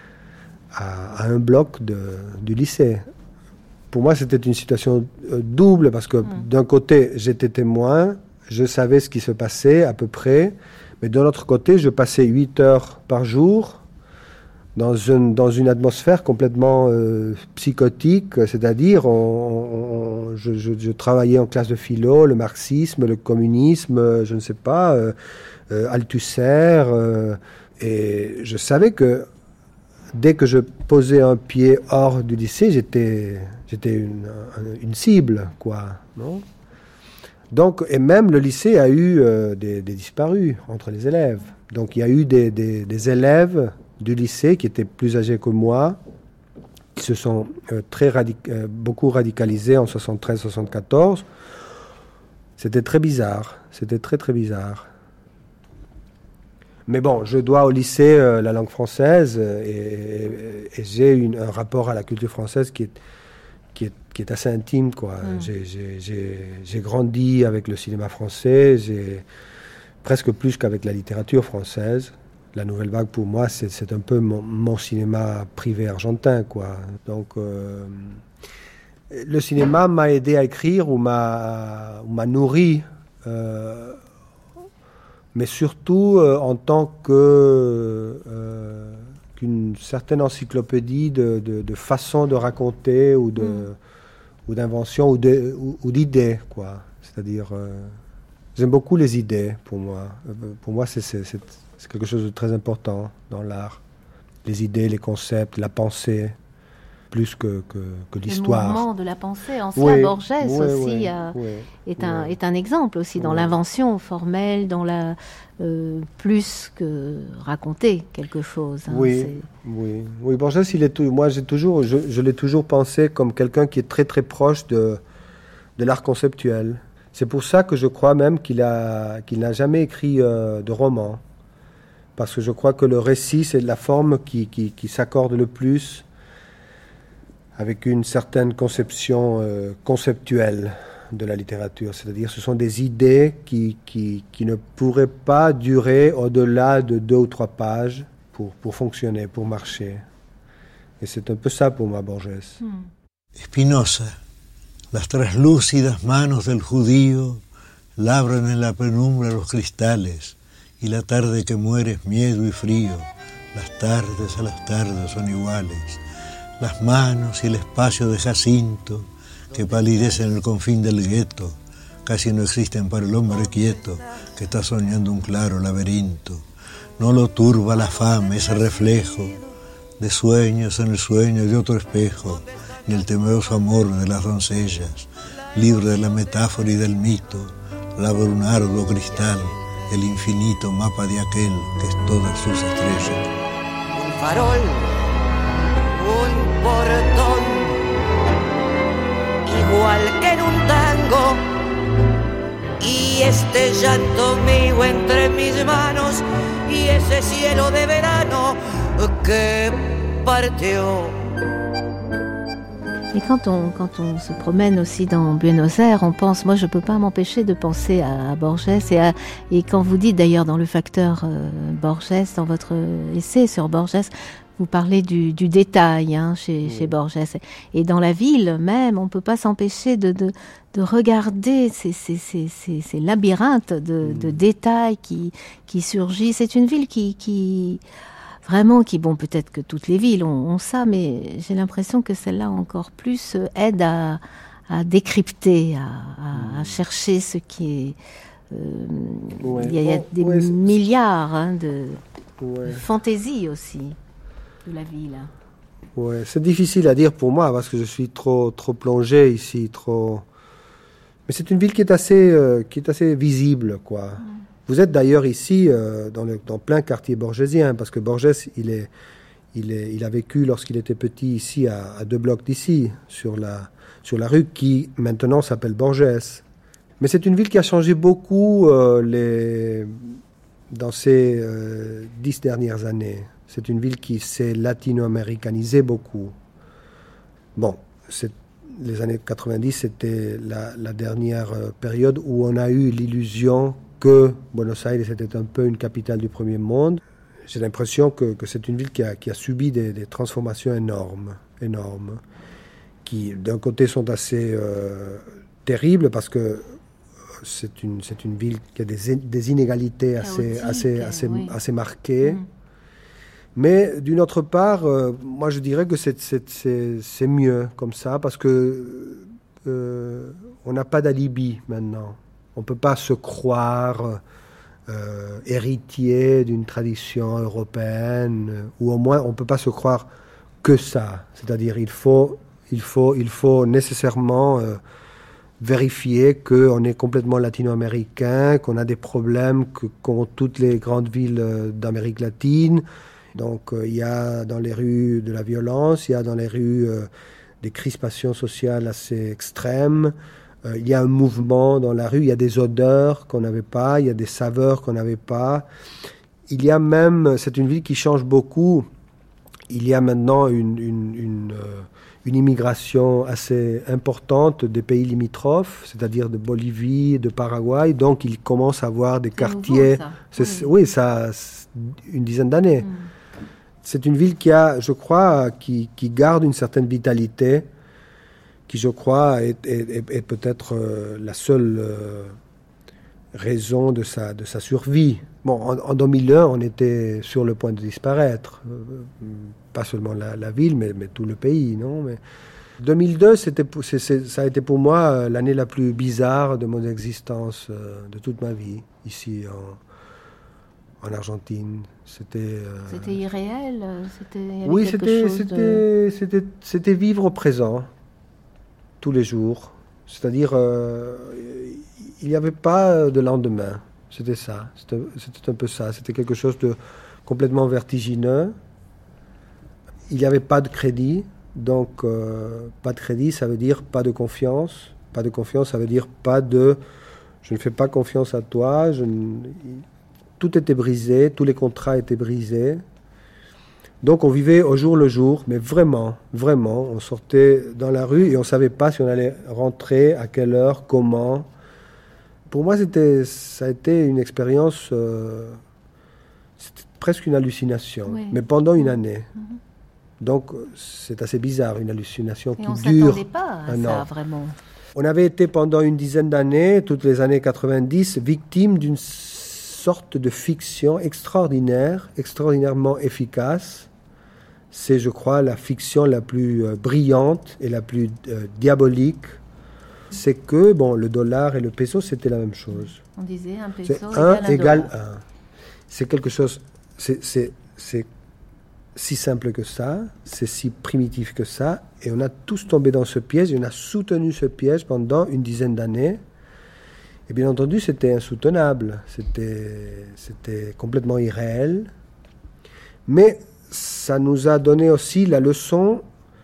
à, à un bloc de, du lycée. Pour moi, c'était une situation euh, double parce que mmh. d'un côté, j'étais témoin, je savais ce qui se passait à peu près, mais de l'autre côté, je passais huit heures par jour Dans une, dans une atmosphère complètement euh, psychotique, c'est-à-dire on, on, je, je, je travaillais en classe de philo, le marxisme, le communisme, je ne sais pas, euh, euh, Althusser, euh, et je savais que dès que je posais un pied hors du lycée, j'étais, j'étais une, une cible, quoi, non ? Donc, et même le lycée a eu euh, des, des disparus entre les élèves. Donc il y a eu des, des, des élèves du lycée qui étaient plus âgés que moi, qui se sont euh, très radic- euh, beaucoup radicalisés en soixante-treize soixante-quatorze. C'était très bizarre, c'était très très bizarre. Mais bon, je dois au lycée euh, la langue française euh, et, et, et j'ai une, un rapport à la culture française qui est, qui est, qui est assez intime, quoi. Mmh. J'ai, j'ai, j'ai, j'ai grandi avec le cinéma français, j'ai, presque plus qu'avec la littérature française. La Nouvelle Vague, pour moi, c'est, c'est un peu mon, mon cinéma privé argentin, quoi. Donc, euh, le cinéma m'a aidé à écrire ou m'a, ou m'a nourri, euh, mais surtout euh, en tant que euh, qu'une certaine encyclopédie de, de, de façon de raconter ou de mm. ou d'invention ou, de, ou, ou d'idées, quoi. C'est-à-dire, euh, j'aime beaucoup les idées, pour moi. Euh, pour moi, c'est, c'est, c'est, c'est quelque chose de très important dans l'art. Les idées, les concepts, la pensée, plus que, que, que l'histoire. Le mouvement de la pensée, en oui, cela, Borges oui, aussi oui, euh, oui, est, oui. Un, est un exemple aussi dans oui. l'invention formelle, dans la euh, plus que raconter quelque chose. Hein, oui, c'est... oui, oui. Borges, il est tout, moi, j'ai toujours, je, je l'ai toujours pensé comme quelqu'un qui est très très proche de de l'art conceptuel. C'est pour ça que je crois même qu'il a qu'il n'a jamais écrit euh, de roman, parce que je crois que le récit, c'est la forme qui qui, qui s'accorde le plus avec une certaine conception euh, conceptuelle de la littérature. C'est-à-dire, ce sont des idées qui, qui, qui ne pourraient pas durer au-delà de deux ou trois pages pour, pour fonctionner, pour marcher. Et c'est un peu ça pour moi, Borges. Hmm. Spinoza, las traslúcidas manos del judío labran en la penumbra los cristales, y la tarde que muere es miedo y frío. Las tardes a las tardes son iguales. Las manos y el espacio de Jacinto, que palidecen en el confín del gueto, casi no existen para el hombre quieto, que está soñando un claro laberinto. No lo turba la fama, ese reflejo de sueños en el sueño de otro espejo, ni el temeroso amor de las doncellas, libre de la metáfora y del mito, labra un arduo cristal, el infinito mapa de aquel que es todas sus estrellas. Un farol, un portón, igual que en un tango, y este llanto mío entre mis manos, y ese cielo de verano que partió. Et quand on, quand on se promène aussi dans Buenos Aires, on pense, moi je ne peux pas m'empêcher de penser à, à Borges. Et, à, et quand vous dites d'ailleurs dans le facteur euh, Borges, dans votre essai sur Borges, vous parlez du, du détail hein, chez, oui. chez Borges. Et dans la ville même, on ne peut pas s'empêcher de, de, de regarder ces, ces, ces, ces, ces labyrinthes de, mmh. de détails qui, qui surgissent. C'est une ville qui... qui Vraiment, qui, bon, peut-être que toutes les villes ont, ont ça, mais j'ai l'impression que celle-là encore plus euh, aide à, à décrypter, à, à, à chercher ce qui est... Euh, ouais. Il y a, il y a des ouais, milliards hein, de, ouais. de fantaisie aussi de la ville. Ouais, c'est difficile à dire pour moi parce que je suis trop, trop plongé ici, trop... Mais c'est une ville qui est assez, euh, qui est assez visible, quoi. Ouais. Vous êtes d'ailleurs ici euh, dans, le, dans plein quartier borgésien, parce que Borges, il, est, il, est, il a vécu lorsqu'il était petit ici, à, à deux blocs d'ici, sur la, sur la rue qui maintenant s'appelle Borges. Mais c'est une ville qui a changé beaucoup euh, les, dans ces euh, dix dernières années. C'est une ville qui s'est latino-américanisée beaucoup. Bon, c'est, les années quatre-vingt-dix, c'était la, la dernière euh, période où on a eu l'illusion que Buenos Aires était un peu une capitale du premier monde. J'ai l'impression que, que c'est une ville qui a, qui a subi des, des transformations énormes, énormes, qui d'un côté sont assez euh, terribles parce que c'est une, c'est une ville qui a des, des inégalités assez, assez, assez, oui. assez marquées. Mmh. Mais d'une autre part, euh, moi je dirais que c'est, c'est, c'est, c'est mieux comme ça parce que euh, on n'a pas d'alibi maintenant. On ne peut pas se croire euh, héritier d'une tradition européenne, ou au moins on ne peut pas se croire que ça. C'est-à-dire il faut, il faut, il faut nécessairement euh, vérifier qu'on est complètement latino-américain, qu'on a des problèmes que, qu'ont toutes les grandes villes d'Amérique latine. Donc euh, il y a dans les rues de la violence, il y a dans les rues euh, des crispations sociales assez extrêmes. Il y a un mouvement dans la rue, il y a des odeurs qu'on n'avait pas, il y a des saveurs qu'on n'avait pas. Il y a même, c'est une ville qui change beaucoup, il y a maintenant une, une, une, une immigration assez importante des pays limitrophes, c'est-à-dire de Bolivie, de Paraguay, donc il commence à avoir des c'est quartiers... Nouveau, ça. C'est, oui. oui, ça une dizaine d'années. Mm. C'est une ville qui a, je crois, qui, qui garde une certaine vitalité, qui, je crois, est, est, est, est peut-être euh, la seule euh, raison de sa, de sa survie. Bon, en, en deux mille un, on était sur le point de disparaître. Euh, pas seulement la, la ville, mais, mais tout le pays, non? Mais deux mille deux, c'était, c'est, c'est, ça a été pour moi l'année la plus bizarre de mon existence, euh, de toute ma vie, ici en, en Argentine. C'était, euh... c'était irréel c'était, Oui, c'était, c'était, de... c'était, c'était vivre au présent, tous les jours. C'est-à-dire, euh, il n'y avait pas de lendemain. C'était ça. C'était, c'était un peu ça. C'était quelque chose de complètement vertigineux. Il n'y avait pas de crédit. Donc, euh, pas de crédit, ça veut dire pas de confiance. Pas de confiance, ça veut dire pas de... Je ne fais pas confiance à toi. Je ne, tout était brisé. Tous les contrats étaient brisés. Donc, on vivait au jour le jour. Mais vraiment, vraiment, on sortait dans la rue et on ne savait pas si on allait rentrer, à quelle heure, comment. Pour moi, c'était, ça a été une expérience... Euh, c'était presque une hallucination. Oui. Mais pendant une année. Mm-hmm. Donc, c'est assez bizarre, une hallucination et qui on dure s'attendait pas à un ça, an. vraiment. On avait été pendant une dizaine d'années, toutes les années quatre-vingt-dix, victimes d'une sorte de fiction extraordinaire, extraordinairement efficace. C'est, je crois, la fiction la plus euh, brillante et la plus euh, diabolique. C'est que, bon, le dollar et le peso, c'était la même chose. On disait un peso c'est un égale un. un. C'est quelque chose... C'est... c'est, c'est si simple que ça, c'est si primitif que ça, et on a tous tombé dans ce piège, et on a soutenu ce piège pendant une dizaine d'années, et bien entendu, c'était insoutenable, c'était, c'était complètement irréel, mais ça nous a donné aussi la leçon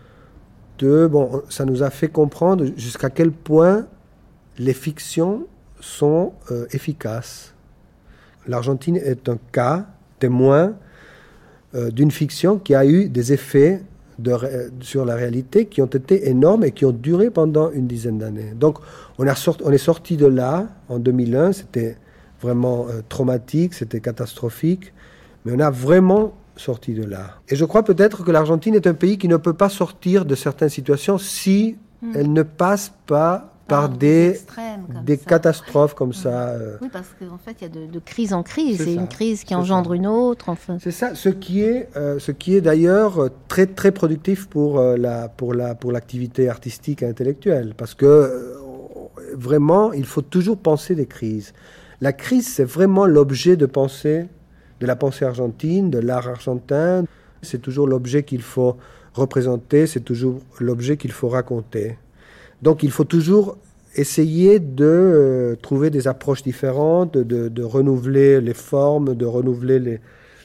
de, bon, ça nous a fait comprendre jusqu'à quel point les fictions sont euh, efficaces. L'Argentine est un cas témoin Euh, d'une fiction qui a eu des effets de ré- sur la réalité qui ont été énormes et qui ont duré pendant une dizaine d'années. Donc, on, a sort- on est sorti de là en deux mille un, c'était vraiment euh, traumatique, c'était catastrophique, mais on a vraiment sorti de là. Et je crois peut-être que l'Argentine est un pays qui ne peut pas sortir de certaines situations si mmh. elle ne passe pas par, par des, des ça. catastrophes comme oui. ça. Euh. Oui, parce qu'en fait, il y a de, de crise en crise, c'est et ça. une crise qui c'est engendre ça. une autre. Enfin. C'est ça, ce qui est, euh, ce qui est d'ailleurs très, très productif pour, euh, la, pour, la, pour l'activité artistique et intellectuelle, parce que euh, vraiment, il faut toujours penser des crises. La crise, c'est vraiment l'objet de pensée, de la pensée argentine, de l'art argentin. C'est toujours l'objet qu'il faut représenter, c'est toujours l'objet qu'il faut raconter. Donc il faut toujours essayer de euh, trouver des approches différentes, de, de renouveler les formes, de renouveler les,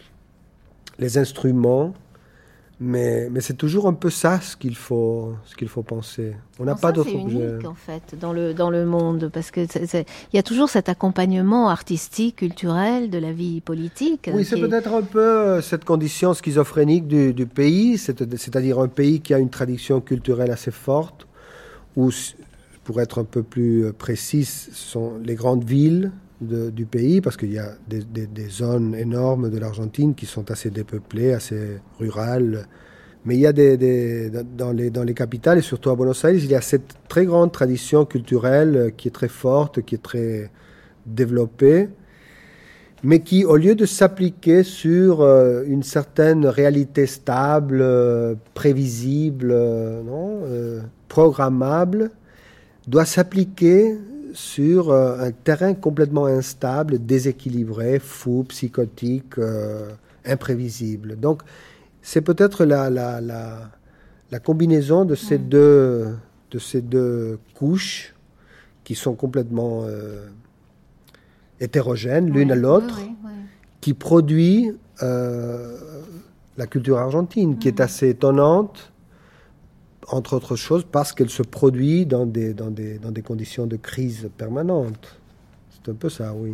les instruments. Mais, mais c'est toujours un peu ça ce qu'il faut, ce qu'il faut penser. On n'a pas d'autre objet. C'est unique en fait dans le, dans le monde, parce qu'il y a toujours cet accompagnement artistique, culturel de la vie politique. Oui, c'est est... peut-être un peu cette condition schizophrénique du, du pays, c'est, c'est-à-dire un pays qui a une tradition culturelle assez forte, où, pour être un peu plus précis, ce sont les grandes villes de, du pays, parce qu'il y a des, des, des zones énormes de l'Argentine qui sont assez dépeuplées, assez rurales. Mais il y a des, des, dans, les, dans les capitales, et surtout à Buenos Aires, il y a cette très grande tradition culturelle qui est très forte, qui est très développée, mais qui, au lieu de s'appliquer sur euh, une certaine réalité stable, euh, prévisible, euh, non, euh, programmable, doit s'appliquer sur euh, un terrain complètement instable, déséquilibré, fou, psychotique, euh, imprévisible. Donc, c'est peut-être la, la, la, la combinaison de ces, mmh. deux, de ces deux couches qui sont complètement euh, hétérogènes l'une oui, à l'autre, oui, oui, oui. qui produit euh, la culture argentine, mmh. qui est assez étonnante, entre autres choses, parce qu'elle se produit dans des, dans des, dans des conditions de crise permanente. C'est un peu ça, oui.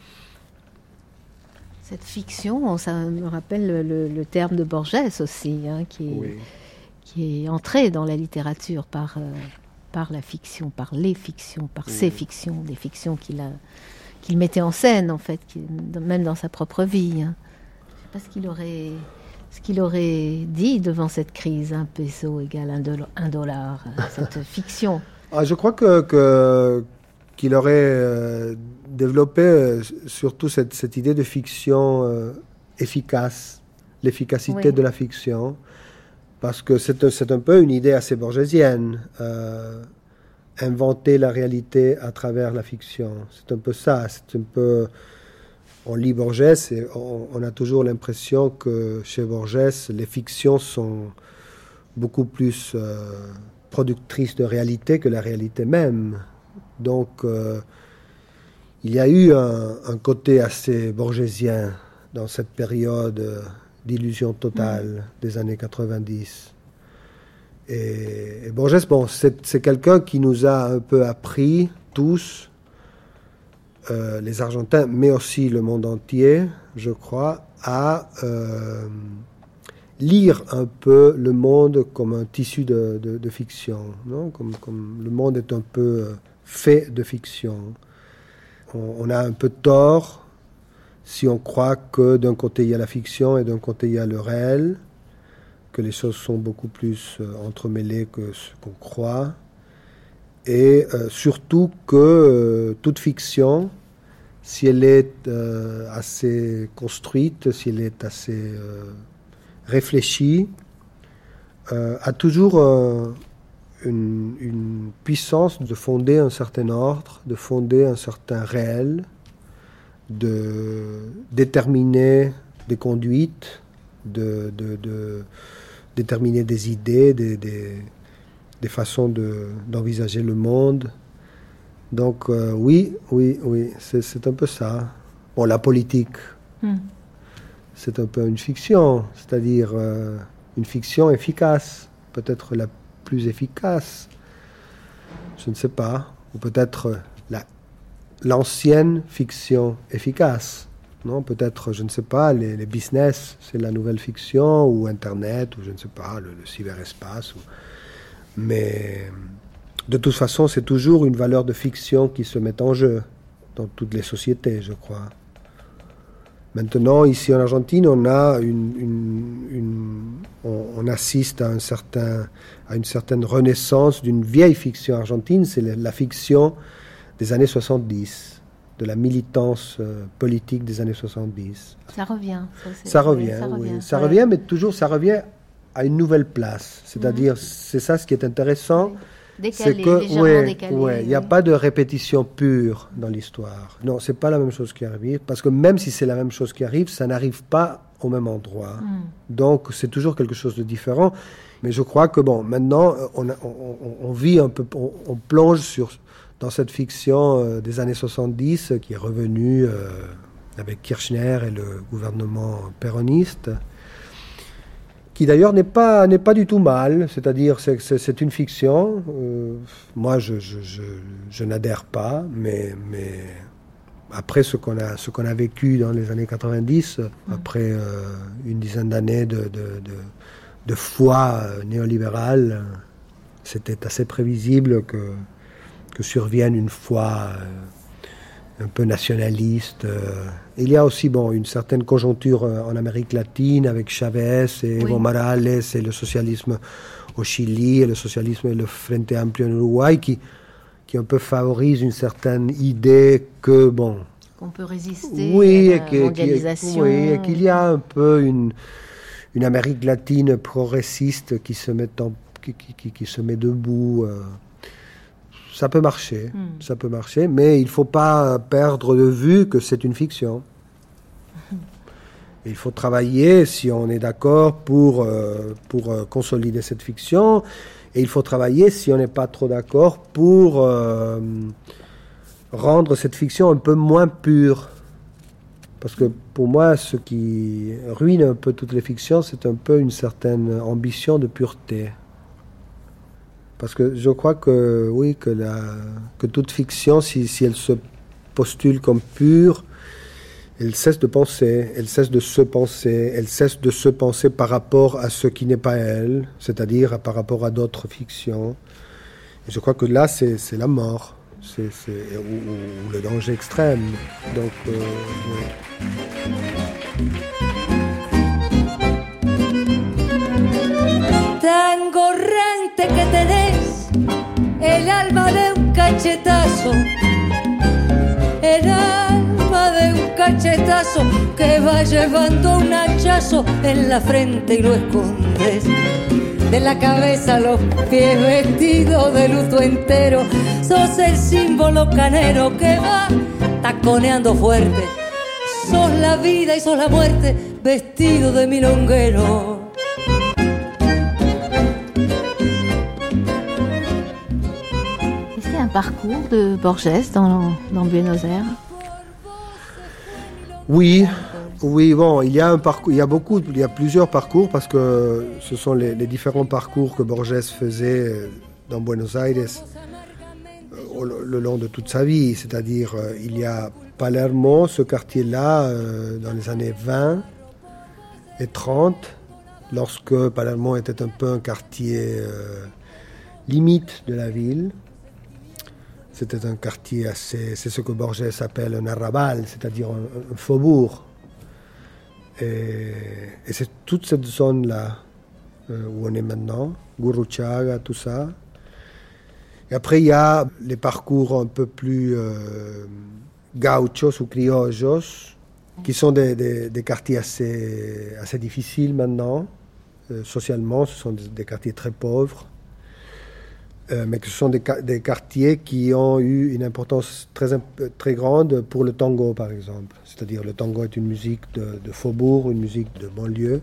Cette fiction, ça me rappelle le, le, le terme de Borges aussi, hein, qui, est, oui. qui est entré dans la littérature par, euh, par la fiction, par les fictions, par oui. ces fictions, des fictions qu'il, a, qu'il mettait en scène, en fait, qui, même dans sa propre vie. Hein. Je ne sais pas ce qu'il aurait... ce qu'il aurait dit devant cette crise, un peso égale un dollar, un dollar cette fiction. Ah, je crois que, que, qu'il aurait euh, développé euh, surtout cette, cette idée de fiction euh, efficace, l'efficacité oui. de la fiction, parce que c'est, c'est un peu une idée assez borgésienne, euh, inventer la réalité à travers la fiction. C'est un peu ça, c'est un peu... On lit Borges et on, on a toujours l'impression que chez Borges, les fictions sont beaucoup plus euh, productrices de réalité que la réalité même. Donc, euh, il y a eu un, un côté assez borgésien dans cette période d'illusion totale mmh. des années quatre-vingt-dix. Et, et Borges, bon, c'est, c'est quelqu'un qui nous a un peu appris, tous, Euh, les Argentins, mais aussi le monde entier, je crois, à euh, lire un peu le monde comme un tissu de, de, de fiction, non? Comme, comme le monde est un peu fait de fiction. On, on a un peu tort si on croit que d'un côté il y a la fiction et d'un côté il y a le réel, que les choses sont beaucoup plus euh, entremêlées que ce qu'on croit. Et euh, surtout que euh, toute fiction, si elle est euh, assez construite, si elle est assez euh, réfléchie, euh, a toujours euh, une, une puissance de fonder un certain ordre, de fonder un certain réel, de déterminer des conduites, de, de, de déterminer des idées, des, des des façons de, d'envisager le monde. Donc euh, oui, oui, oui, c'est, c'est un peu ça. Bon, la politique, mm. c'est un peu une fiction, c'est-à-dire euh, une fiction efficace, peut-être la plus efficace, je ne sais pas, ou peut-être la, l'ancienne fiction efficace. Non, peut-être, je ne sais pas, les, les business, c'est la nouvelle fiction, ou Internet, ou je ne sais pas, le, le cyberespace, ou... Mais de toute façon, c'est toujours une valeur de fiction qui se met en jeu dans toutes les sociétés, je crois. Maintenant, ici en Argentine, on a une, une, une on, on assiste à un certain, à une certaine renaissance d'une vieille fiction argentine. C'est la, la fiction des années soixante-dix, de la militance euh, politique des années soixante-dix. Ça revient. Ça, c'est, ça revient, ça revient, oui. Ça ouais. revient, mais toujours, ça revient à une nouvelle place. C'est-à-dire, mmh. c'est ça ce qui est intéressant. Décalé, c'est que, légèrement ouais, décalé. Ouais, il n'y a pas de répétition pure dans l'histoire. Non, c'est pas la même chose qui arrive. Parce que même si c'est la même chose qui arrive, ça n'arrive pas au même endroit. Mmh. Donc, c'est toujours quelque chose de différent. Mais je crois que, bon, maintenant, on, a, on, on, on vit un peu, on, on plonge sur, dans cette fiction euh, des années soixante-dix qui est revenue euh, avec Kirchner et le gouvernement péroniste, qui d'ailleurs n'est pas, n'est pas du tout mal, c'est-à-dire c'est, c'est, c'est une fiction. Euh, moi, je, je, je, je n'adhère pas, mais, mais après ce qu'on a, ce qu'on a vécu dans les années quatre-vingt-dix, mmh. après euh, une dizaine d'années de, de, de, de foi néolibérale, c'était assez prévisible que, que survienne une foi euh, un peu nationaliste. Euh. Il y a aussi bon, une certaine conjoncture en Amérique latine avec Chavez et Evo oui. Morales et le socialisme au Chili et le socialisme et le Frente Amplio en Uruguay qui, qui un peu favorise une certaine idée que bon... Qu'on peut résister oui, à la que, mondialisation. Oui, et qu'il y a un peu une, une Amérique latine progressiste qui se met, en, qui, qui, qui se met debout... Euh. Ça peut marcher, mm. ça peut marcher, mais il ne faut pas perdre de vue que c'est une fiction. Il faut travailler, si on est d'accord, pour, euh, pour euh, consolider cette fiction, et il faut travailler, si on n'est pas trop d'accord, pour euh, rendre cette fiction un peu moins pure. Parce que pour moi, ce qui ruine un peu toutes les fictions, c'est un peu une certaine ambition de pureté. Parce que je crois que, oui, que, la, que toute fiction, si, si elle se postule comme pure, elle cesse de penser, elle cesse de se penser, elle cesse de se penser par rapport à ce qui n'est pas elle, c'est-à-dire par rapport à d'autres fictions. Et je crois que là, c'est, c'est la mort, c'est, c'est, ou, ou le danger extrême. Donc, euh, oui. Tan corriente que te des el alma de un cachetazo cachetazo que va llevando un hachazo en la frente y lo escondes. De la cabeza a los pies vestido de luto entero, sos el símbolo canero que va taconeando fuerte. Sos la vida y sos la muerte vestido de milonguero. Est-ce qu'il y a un parcours de Borges dans, dans Buenos Aires? Oui, oui, bon, il y a un parcours, il y a beaucoup, il y a plusieurs parcours parce que ce sont les, les différents parcours que Borges faisait dans Buenos Aires euh, le, le long de toute sa vie. C'est-à-dire, euh, il y a Palermo, ce quartier-là, euh, dans les années vingt et trente, lorsque Palermo était un peu un quartier euh, limite de la ville. C'était un quartier assez, c'est ce que Borges appelle un arrabal, c'est-à-dire un, un faubourg. Et, et c'est toute cette zone-là euh, où on est maintenant, Gurruchaga, tout ça. Et après, il y a les parcours un peu plus euh, gauchos ou criollos, qui sont des, des, des quartiers assez, assez difficiles maintenant, euh, socialement. Ce sont des, des quartiers très pauvres. Euh, mais que ce sont des, des quartiers qui ont eu une importance très, très grande pour le tango, par exemple. C'est-à-dire le tango est une musique de, de faubourg, une musique de banlieue.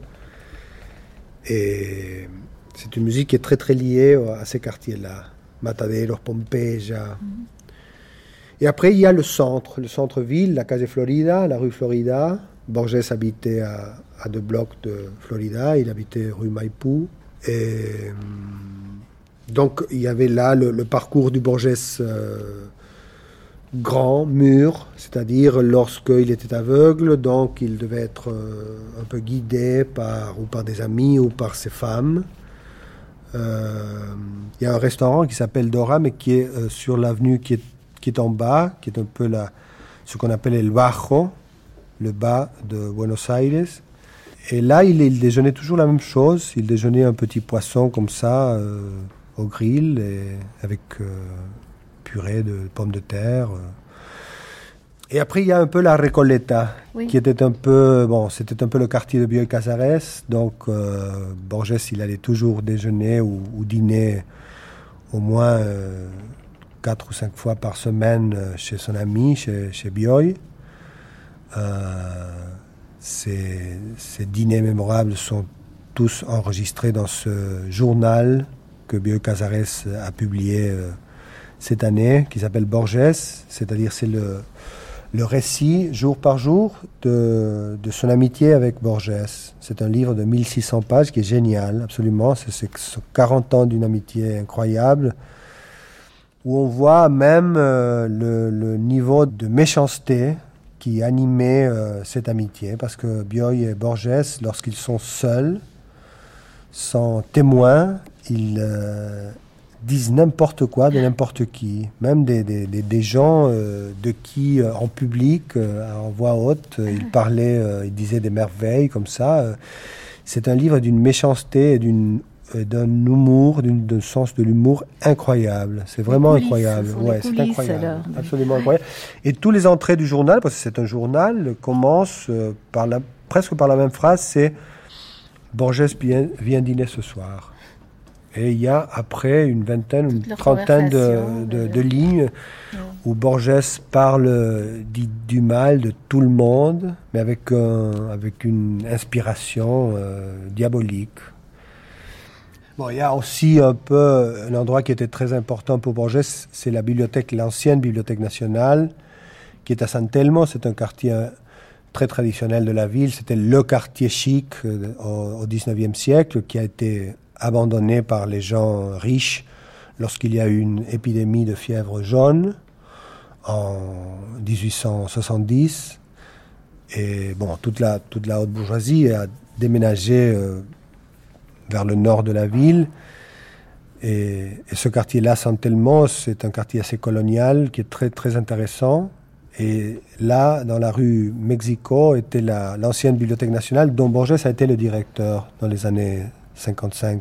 Et c'est une musique qui est très très liée à ces quartiers-là. Mataderos, Pompeya. Mm-hmm. Et après, il y a le centre, le centre-ville, la Calle Florida, la rue Florida. Borges habitait à, à deux blocs de Florida, il habitait rue Maipú. Et donc, il y avait là le, le parcours du Borges euh, grand, mûr, c'est-à-dire lorsqu'il était aveugle, donc il devait être euh, un peu guidé par, ou par des amis ou par ses femmes. Euh, il y a un restaurant qui s'appelle Dora, mais qui est euh, sur l'avenue qui est, qui est en bas, qui est un peu la, ce qu'on appelle le Bajo, le bas de Buenos Aires. Et là, il, il déjeunait toujours la même chose. Il déjeunait un petit poisson comme ça, euh, au grill, et avec euh, purée de pommes de terre. Et après, il y a un peu la Recoleta, oui. qui était un peu, bon, c'était un peu le quartier de Bioy Casares. Donc, euh, Borges, il allait toujours déjeuner ou, ou dîner au moins euh, quatre ou cinq fois par semaine chez son ami, chez, chez Bioy. Euh, ces, ces dîners mémorables sont tous enregistrés dans ce journal que Bioy Casares a publié euh, cette année, qui s'appelle Borges, c'est-à-dire c'est le, le récit, jour par jour, de, de son amitié avec Borges. C'est un livre de mille six cents pages qui est génial, absolument. C'est, c'est quarante ans d'une amitié incroyable, où on voit même euh, le, le niveau de méchanceté qui animait euh, cette amitié, parce que Bioy et Borges, lorsqu'ils sont seuls, sans témoins, ils euh, disent n'importe quoi de n'importe qui, même des, des, des, des gens euh, de qui, euh, en public, euh, en voix haute, euh, ils parlaient, euh, ils disaient des merveilles comme ça. Euh, c'est un livre d'une méchanceté et d'une, euh, d'un humour, d'une, d'un sens de l'humour incroyable. C'est vraiment coulisses, incroyable. Ouais, c'est incroyable, alors. Absolument incroyable. Et tous les entrées du journal, parce que c'est un journal, commencent euh, par la, presque par la même phrase, c'est Borges vient, vient dîner ce soir. Et il y a après une vingtaine, une trentaine de, de, de lignes ouais. où Borges parle dit, du mal de tout le monde, mais avec, un, avec une inspiration euh, diabolique. Bon, il y a aussi un peu un endroit qui était très important pour Borges, c'est la bibliothèque, l'ancienne bibliothèque nationale, qui est à San Telmo. C'est un quartier très traditionnel de la ville. C'était le quartier chic euh, au, au dix-neuvième siècle, qui a été abandonné par les gens riches lorsqu'il y a eu une épidémie de fièvre jaune en dix-huit cent soixante-dix. Et bon, toute la, toute la haute bourgeoisie a déménagé euh, vers le nord de la ville. Et, et ce quartier-là, San Telmo, c'est un quartier assez colonial qui est très, très intéressant. Et là, dans la rue Mexico, était la, l'ancienne bibliothèque nationale dont Borges a été le directeur dans les années cinquante-cinq.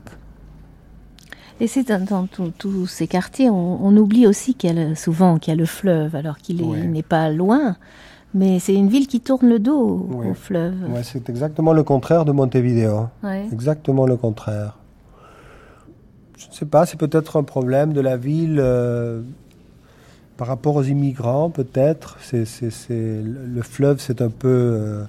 Et c'est dans, dans tous ces quartiers, on, on oublie aussi qu'il y a le, souvent qu'il y a le fleuve, alors qu'il est, ouais. il n'est pas loin, Mais c'est une ville qui tourne le dos Oui. au fleuve. Ouais, c'est exactement le contraire de Montevideo. Ouais. Exactement le contraire. Je ne sais pas, c'est peut-être un problème de la ville euh, par rapport aux immigrants, peut-être. C'est, c'est, c'est, le fleuve, c'est un peu euh,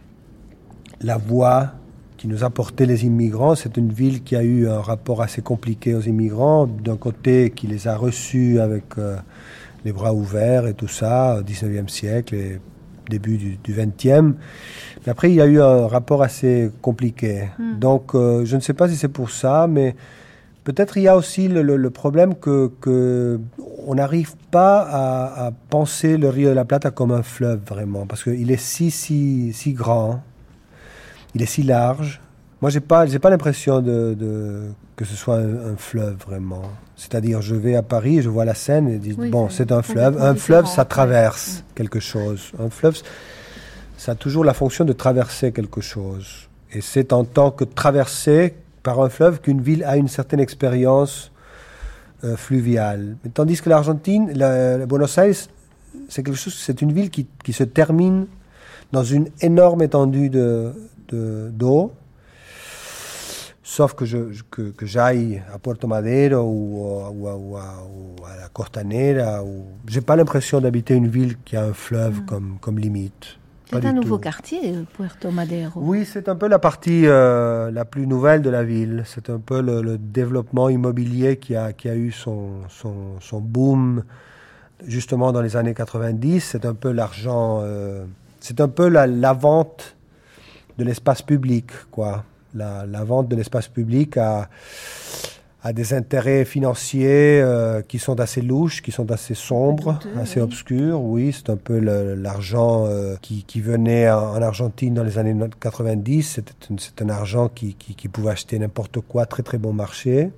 la voie qui nous a porté les immigrants. C'est une ville qui a eu un rapport assez compliqué aux immigrants. D'un côté, qui les a reçus avec euh, les bras ouverts et tout ça, au dix-neuvième siècle et début du, du vingtième. Mais après, il y a eu un rapport assez compliqué. Mm. Donc, euh, je ne sais pas si c'est pour ça, mais peut-être il y a aussi le, le, le problème que, que on n'arrive pas à, à penser le Rio de la Plata comme un fleuve, vraiment, parce qu'il est si, si, si grand, il est si large. Moi, j'ai pas, j'ai pas l'impression de, de, que ce soit un, un fleuve, vraiment. C'est-à-dire, je vais à Paris, je vois la Seine et je dis, oui, bon, c'est, c'est un fleuve. Un fleuve, ça traverse ouais. quelque chose. Un fleuve, ça a toujours la fonction de traverser quelque chose. Et c'est en tant que traversée par un fleuve qu'une ville a une certaine expérience euh, fluviale. Mais tandis que l'Argentine, la, la Buenos Aires, c'est quelque chose, c'est une ville qui, qui se termine dans une énorme étendue de, de, d'eau. Sauf que, je, que, que j'aille à Puerto Madero ou, ou, ou, ou, à, ou à la Costanera, ou... j'ai pas l'impression d'habiter une ville qui a un fleuve mmh. comme, comme limite. C'est un nouveau tout. quartier, Puerto Madero. Oui, c'est un peu la partie euh, la plus nouvelle de la ville. C'est un peu le, le développement immobilier qui a, qui a eu son, son, son boom justement dans les années quatre-vingt-dix. C'est un peu l'argent, euh, c'est un peu la, la vente de l'espace public, quoi. La, la vente de l'espace public à, à des intérêts financiers euh, qui sont assez louches, qui sont assez sombres, douteux, assez oui. obscurs. Oui, c'est un peu le, l'argent euh, qui, qui venait en, en Argentine dans les années quatre-vingt-dix. C'était une, c'est un argent qui, qui, qui pouvait acheter n'importe quoi, très très bon marché.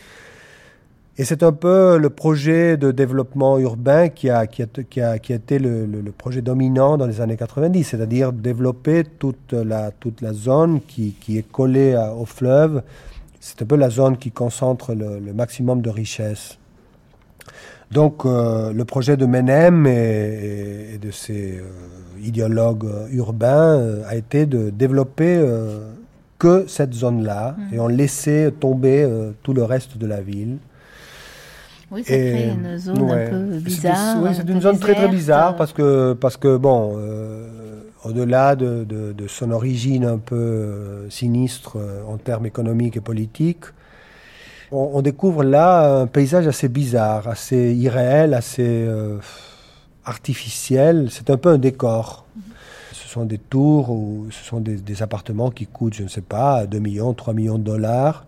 Et c'est un peu le projet de développement urbain qui a, qui a, qui a, qui a été le, le, le projet dominant dans les années quatre-vingt-dix, c'est-à-dire développer toute la, toute la zone qui, qui est collée à, au fleuve. C'est un peu la zone qui concentre le, le maximum de richesse. Donc, euh, le projet de Menem et, et de ses euh, idéologues urbains euh, a été de développer euh, que cette zone-là mmh. et on laissait tomber euh, tout le reste de la ville. Oui, ça et, crée une zone ouais, un peu bizarre. C'est, oui, c'est une zone déserte. très très bizarre parce que, parce que bon, euh, au-delà de, de, de son origine un peu euh, sinistre euh, en termes économiques et politiques, on, on découvre là un paysage assez bizarre, assez irréel, assez euh, artificiel. C'est un peu un décor. Mm-hmm. Ce sont des tours ou ce sont des, des appartements qui coûtent, je ne sais pas, deux millions, trois millions de dollars.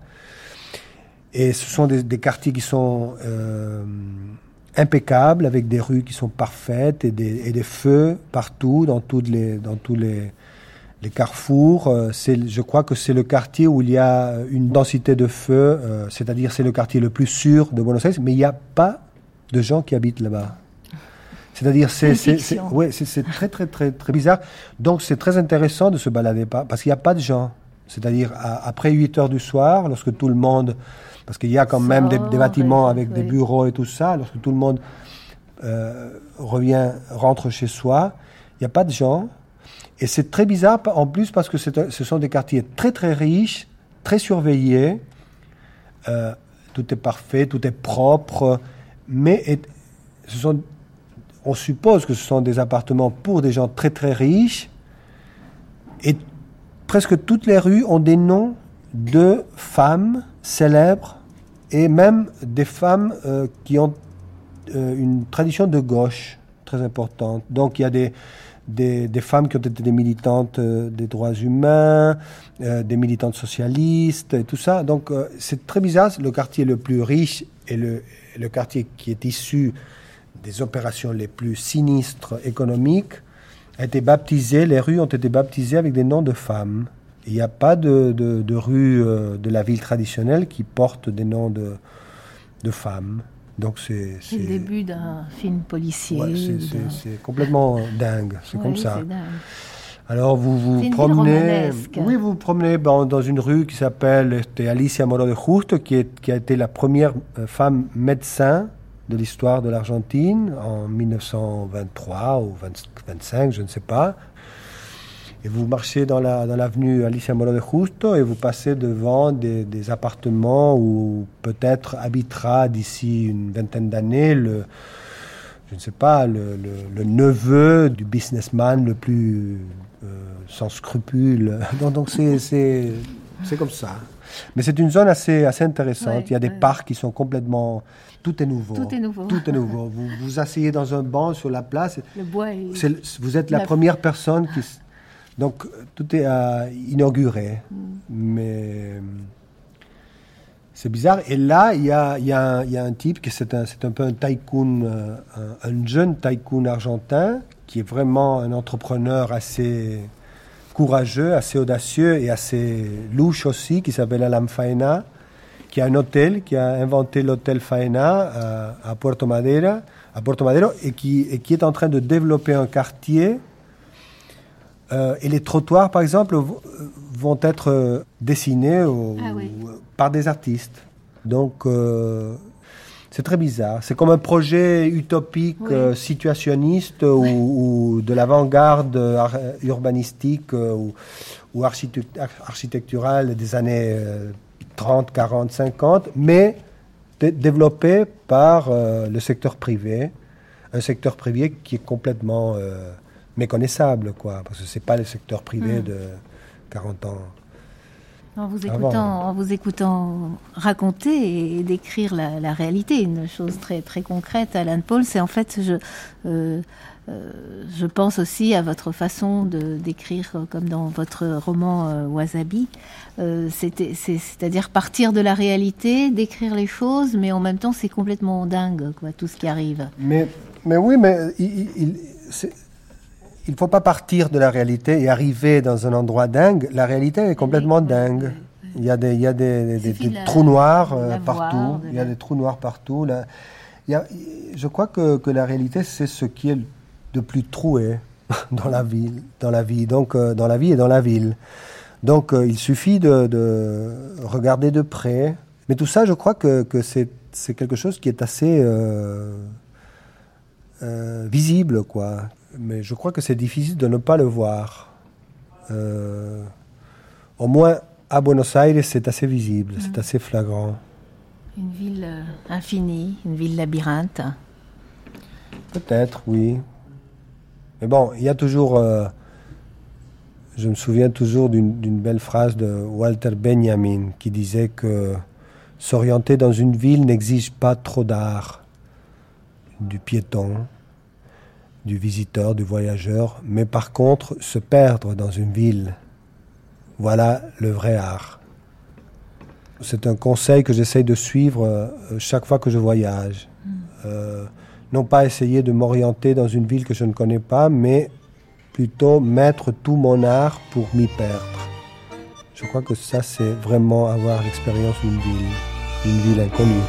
Et ce sont des, des quartiers qui sont euh, impeccables, avec des rues qui sont parfaites et des, et des feux partout, dans, toutes les, dans tous les, les carrefours. Euh, c'est, je crois que c'est le quartier où il y a une densité de feux, euh, c'est-à-dire c'est le quartier le plus sûr de Buenos Aires, mais il n'y a pas de gens qui habitent là-bas. C'est-à-dire c'est, c'est, c'est, ouais, c'est, c'est très, très, très, très bizarre. Donc c'est très intéressant de se balader pas, parce qu'il n'y a pas de gens. C'est-à-dire à, après huit heures du soir, lorsque tout le monde... Parce qu'il y a quand ça même des, des bâtiments avec oui. des bureaux et tout ça. Lorsque tout le monde euh, revient, rentre chez soi, il n'y a pas de gens. Et c'est très bizarre en plus parce que c'est, ce sont des quartiers très très riches, très surveillés. Euh, tout est parfait, tout est propre. Mais et, ce sont, on suppose que ce sont des appartements pour des gens très très riches. Et presque toutes les rues ont des noms de femmes célèbres et même des femmes euh, qui ont euh, une tradition de gauche très importante. Donc il y a des, des, des femmes qui ont été des militantes euh, des droits humains, euh, des militantes socialistes et tout ça. Donc euh, c'est très bizarre. Le quartier le plus riche et le, le quartier qui est issu des opérations les plus sinistres économiques a été baptisé, les rues ont été baptisées avec des noms de femmes. Il n'y a pas de, de, de rue euh, de la ville traditionnelle qui porte des noms de, de femmes. Donc c'est, c'est... c'est le début d'un film policier. Ouais, c'est, c'est, c'est complètement dingue. C'est oui, comme ça. C'est dingue. Alors vous vous promenez... Oui, vous vous promenez dans, dans une rue qui s'appelle Alicia Moro de Justo, qui, est, qui a été la première femme médecin de l'histoire de l'Argentine en dix-neuf cent vingt-trois ou vingt-cinq, je ne sais pas. Et vous marchez dans, la, dans l'avenue Alicia Moro de Justo et vous passez devant des, des appartements où peut-être habitera d'ici une vingtaine d'années le, je ne sais pas, le, le, le neveu du businessman le plus euh, sans scrupules. Donc, donc c'est, c'est, c'est comme ça. Mais c'est une zone assez, assez intéressante. Ouais, Il y a des ouais. parcs qui sont complètement... Tout est nouveau. Tout est nouveau. Tout est nouveau. Vous vous asseyez dans un banc sur la place. Le bois est... C'est, vous êtes la, la première personne qui... Donc, tout est euh, inauguré. Mm. Mais c'est bizarre. Et là, il y a, y, a y a un type qui c'est un, c'est un peu un tycoon, euh, un, un jeune tycoon argentin qui est vraiment un entrepreneur assez courageux, assez audacieux et assez louche aussi, qui s'appelle Alan Faena, qui a un hôtel, qui a inventé l'hôtel Faena à, à Puerto Madero, à Puerto Madero et, qui, et qui est en train de développer un quartier. Euh, et les trottoirs, par exemple, v- vont être euh, dessinés au, ah oui. par des artistes. Donc, euh, c'est très bizarre. C'est comme un projet utopique, oui. euh, situationniste oui. ou, ou de l'avant-garde ar- urbanistique euh, ou, ou architect- architecturale des années euh, trente, quarante, cinquante, mais d- développé par euh, le secteur privé. Un secteur privé qui est complètement... Euh, méconnaissable, quoi, parce que c'est pas le secteur privé mmh. de quarante ans. En vous écoutant, en vous écoutant raconter et décrire la, la réalité, une chose très très concrète, Alan Pauls, c'est en fait, je euh, euh, je pense aussi à votre façon de d'écrire, comme dans votre roman euh, Wasabi. Euh, c'était, c'est, c'est-à-dire partir de la réalité, décrire les choses, mais en même temps, c'est complètement dingue, quoi, tout ce qui arrive. Mais mais oui, mais il, il c'est Il ne faut pas partir de la réalité et arriver dans un endroit dingue. La réalité est complètement oui, dingue. Oui, oui. Il y a des, il y a des, des, des, des la, trous noirs euh, partout. Il y a la... des trous noirs partout. Là. Il y a, je crois que, que la réalité, c'est ce qui est de plus troué dans la ville, dans la vie, donc euh, dans la vie et dans la ville. Donc, euh, il suffit de, de regarder de près. Mais tout ça, je crois que, que c'est, c'est quelque chose qui est assez euh, euh, visible, quoi. Mais je crois que c'est difficile de ne pas le voir. Euh, au moins, à Buenos Aires, c'est assez visible, mmh. c'est assez flagrant. Une ville euh, infinie, une ville labyrinthe. Peut-être, oui. Mais bon, il y a toujours... Euh, je me souviens toujours d'une, d'une belle phrase de Walter Benjamin qui disait que s'orienter dans une ville n'exige pas trop d'art, du piéton, du visiteur, du voyageur, mais par contre, se perdre dans une ville, voilà le vrai art. C'est un conseil que j'essaye de suivre euh, chaque fois que je voyage. Mmh. Euh, non pas essayer de m'orienter dans une ville que je ne connais pas, mais plutôt mettre tout mon art pour m'y perdre. Je crois que ça, c'est vraiment avoir l'expérience d'une ville, d'une ville inconnue.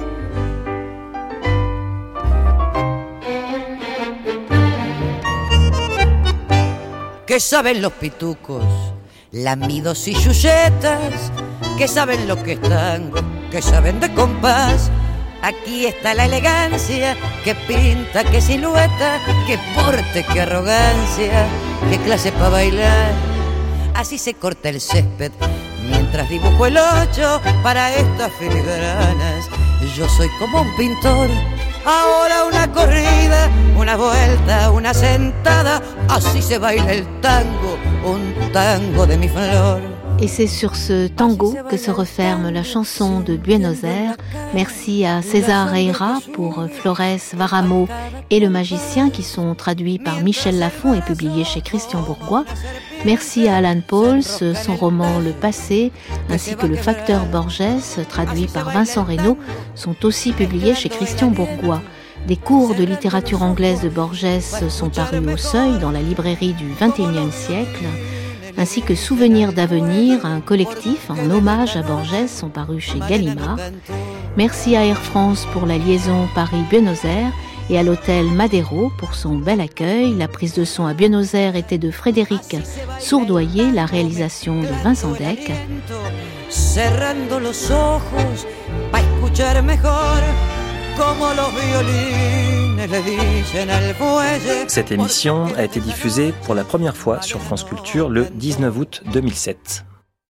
¿Qué saben los pitucos, lamidos y chuchetas? ¿Qué saben los que están, que saben de compás? Aquí está la elegancia, qué pinta, qué silueta, qué porte, qué arrogancia, qué clase para bailar. Así se corta el césped mientras dibujo el ocho para estas filigranas. Yo soy como un pintor. Ahora una corrida, una vuelta, una sentada, así se baila el tango, un tango de mi flor. Et c'est sur ce tango que se referme la chanson de Buenos Aires. Merci à César Reira pour Flores Varamo et Le Magicien qui sont traduits par Michel Lafon et publiés chez Christian Bourgois. Merci à Alan Pauls, son roman Le Passé, ainsi que Le Facteur Borges, traduit par Vincent Reynaud, sont aussi publiés chez Christian Bourgois. Des cours de littérature anglaise de Borges sont parus au Seuil dans la librairie du vingt et unième siècle, ainsi que Souvenirs d'avenir, un collectif en hommage à Borges, sont parus chez Gallimard. Merci à Air France pour la liaison Paris-Buenos Aires et à l'hôtel Madero pour son bel accueil. La prise de son à Buenos Aires était de Frédéric Sourdoyer, la réalisation de Vincent Deck. Cerrando los ojos, pa' escuchar mejor, como los violines le dicen al fuelle. Cette émission a été diffusée pour la première fois sur France Culture le dix-neuf août deux mille sept.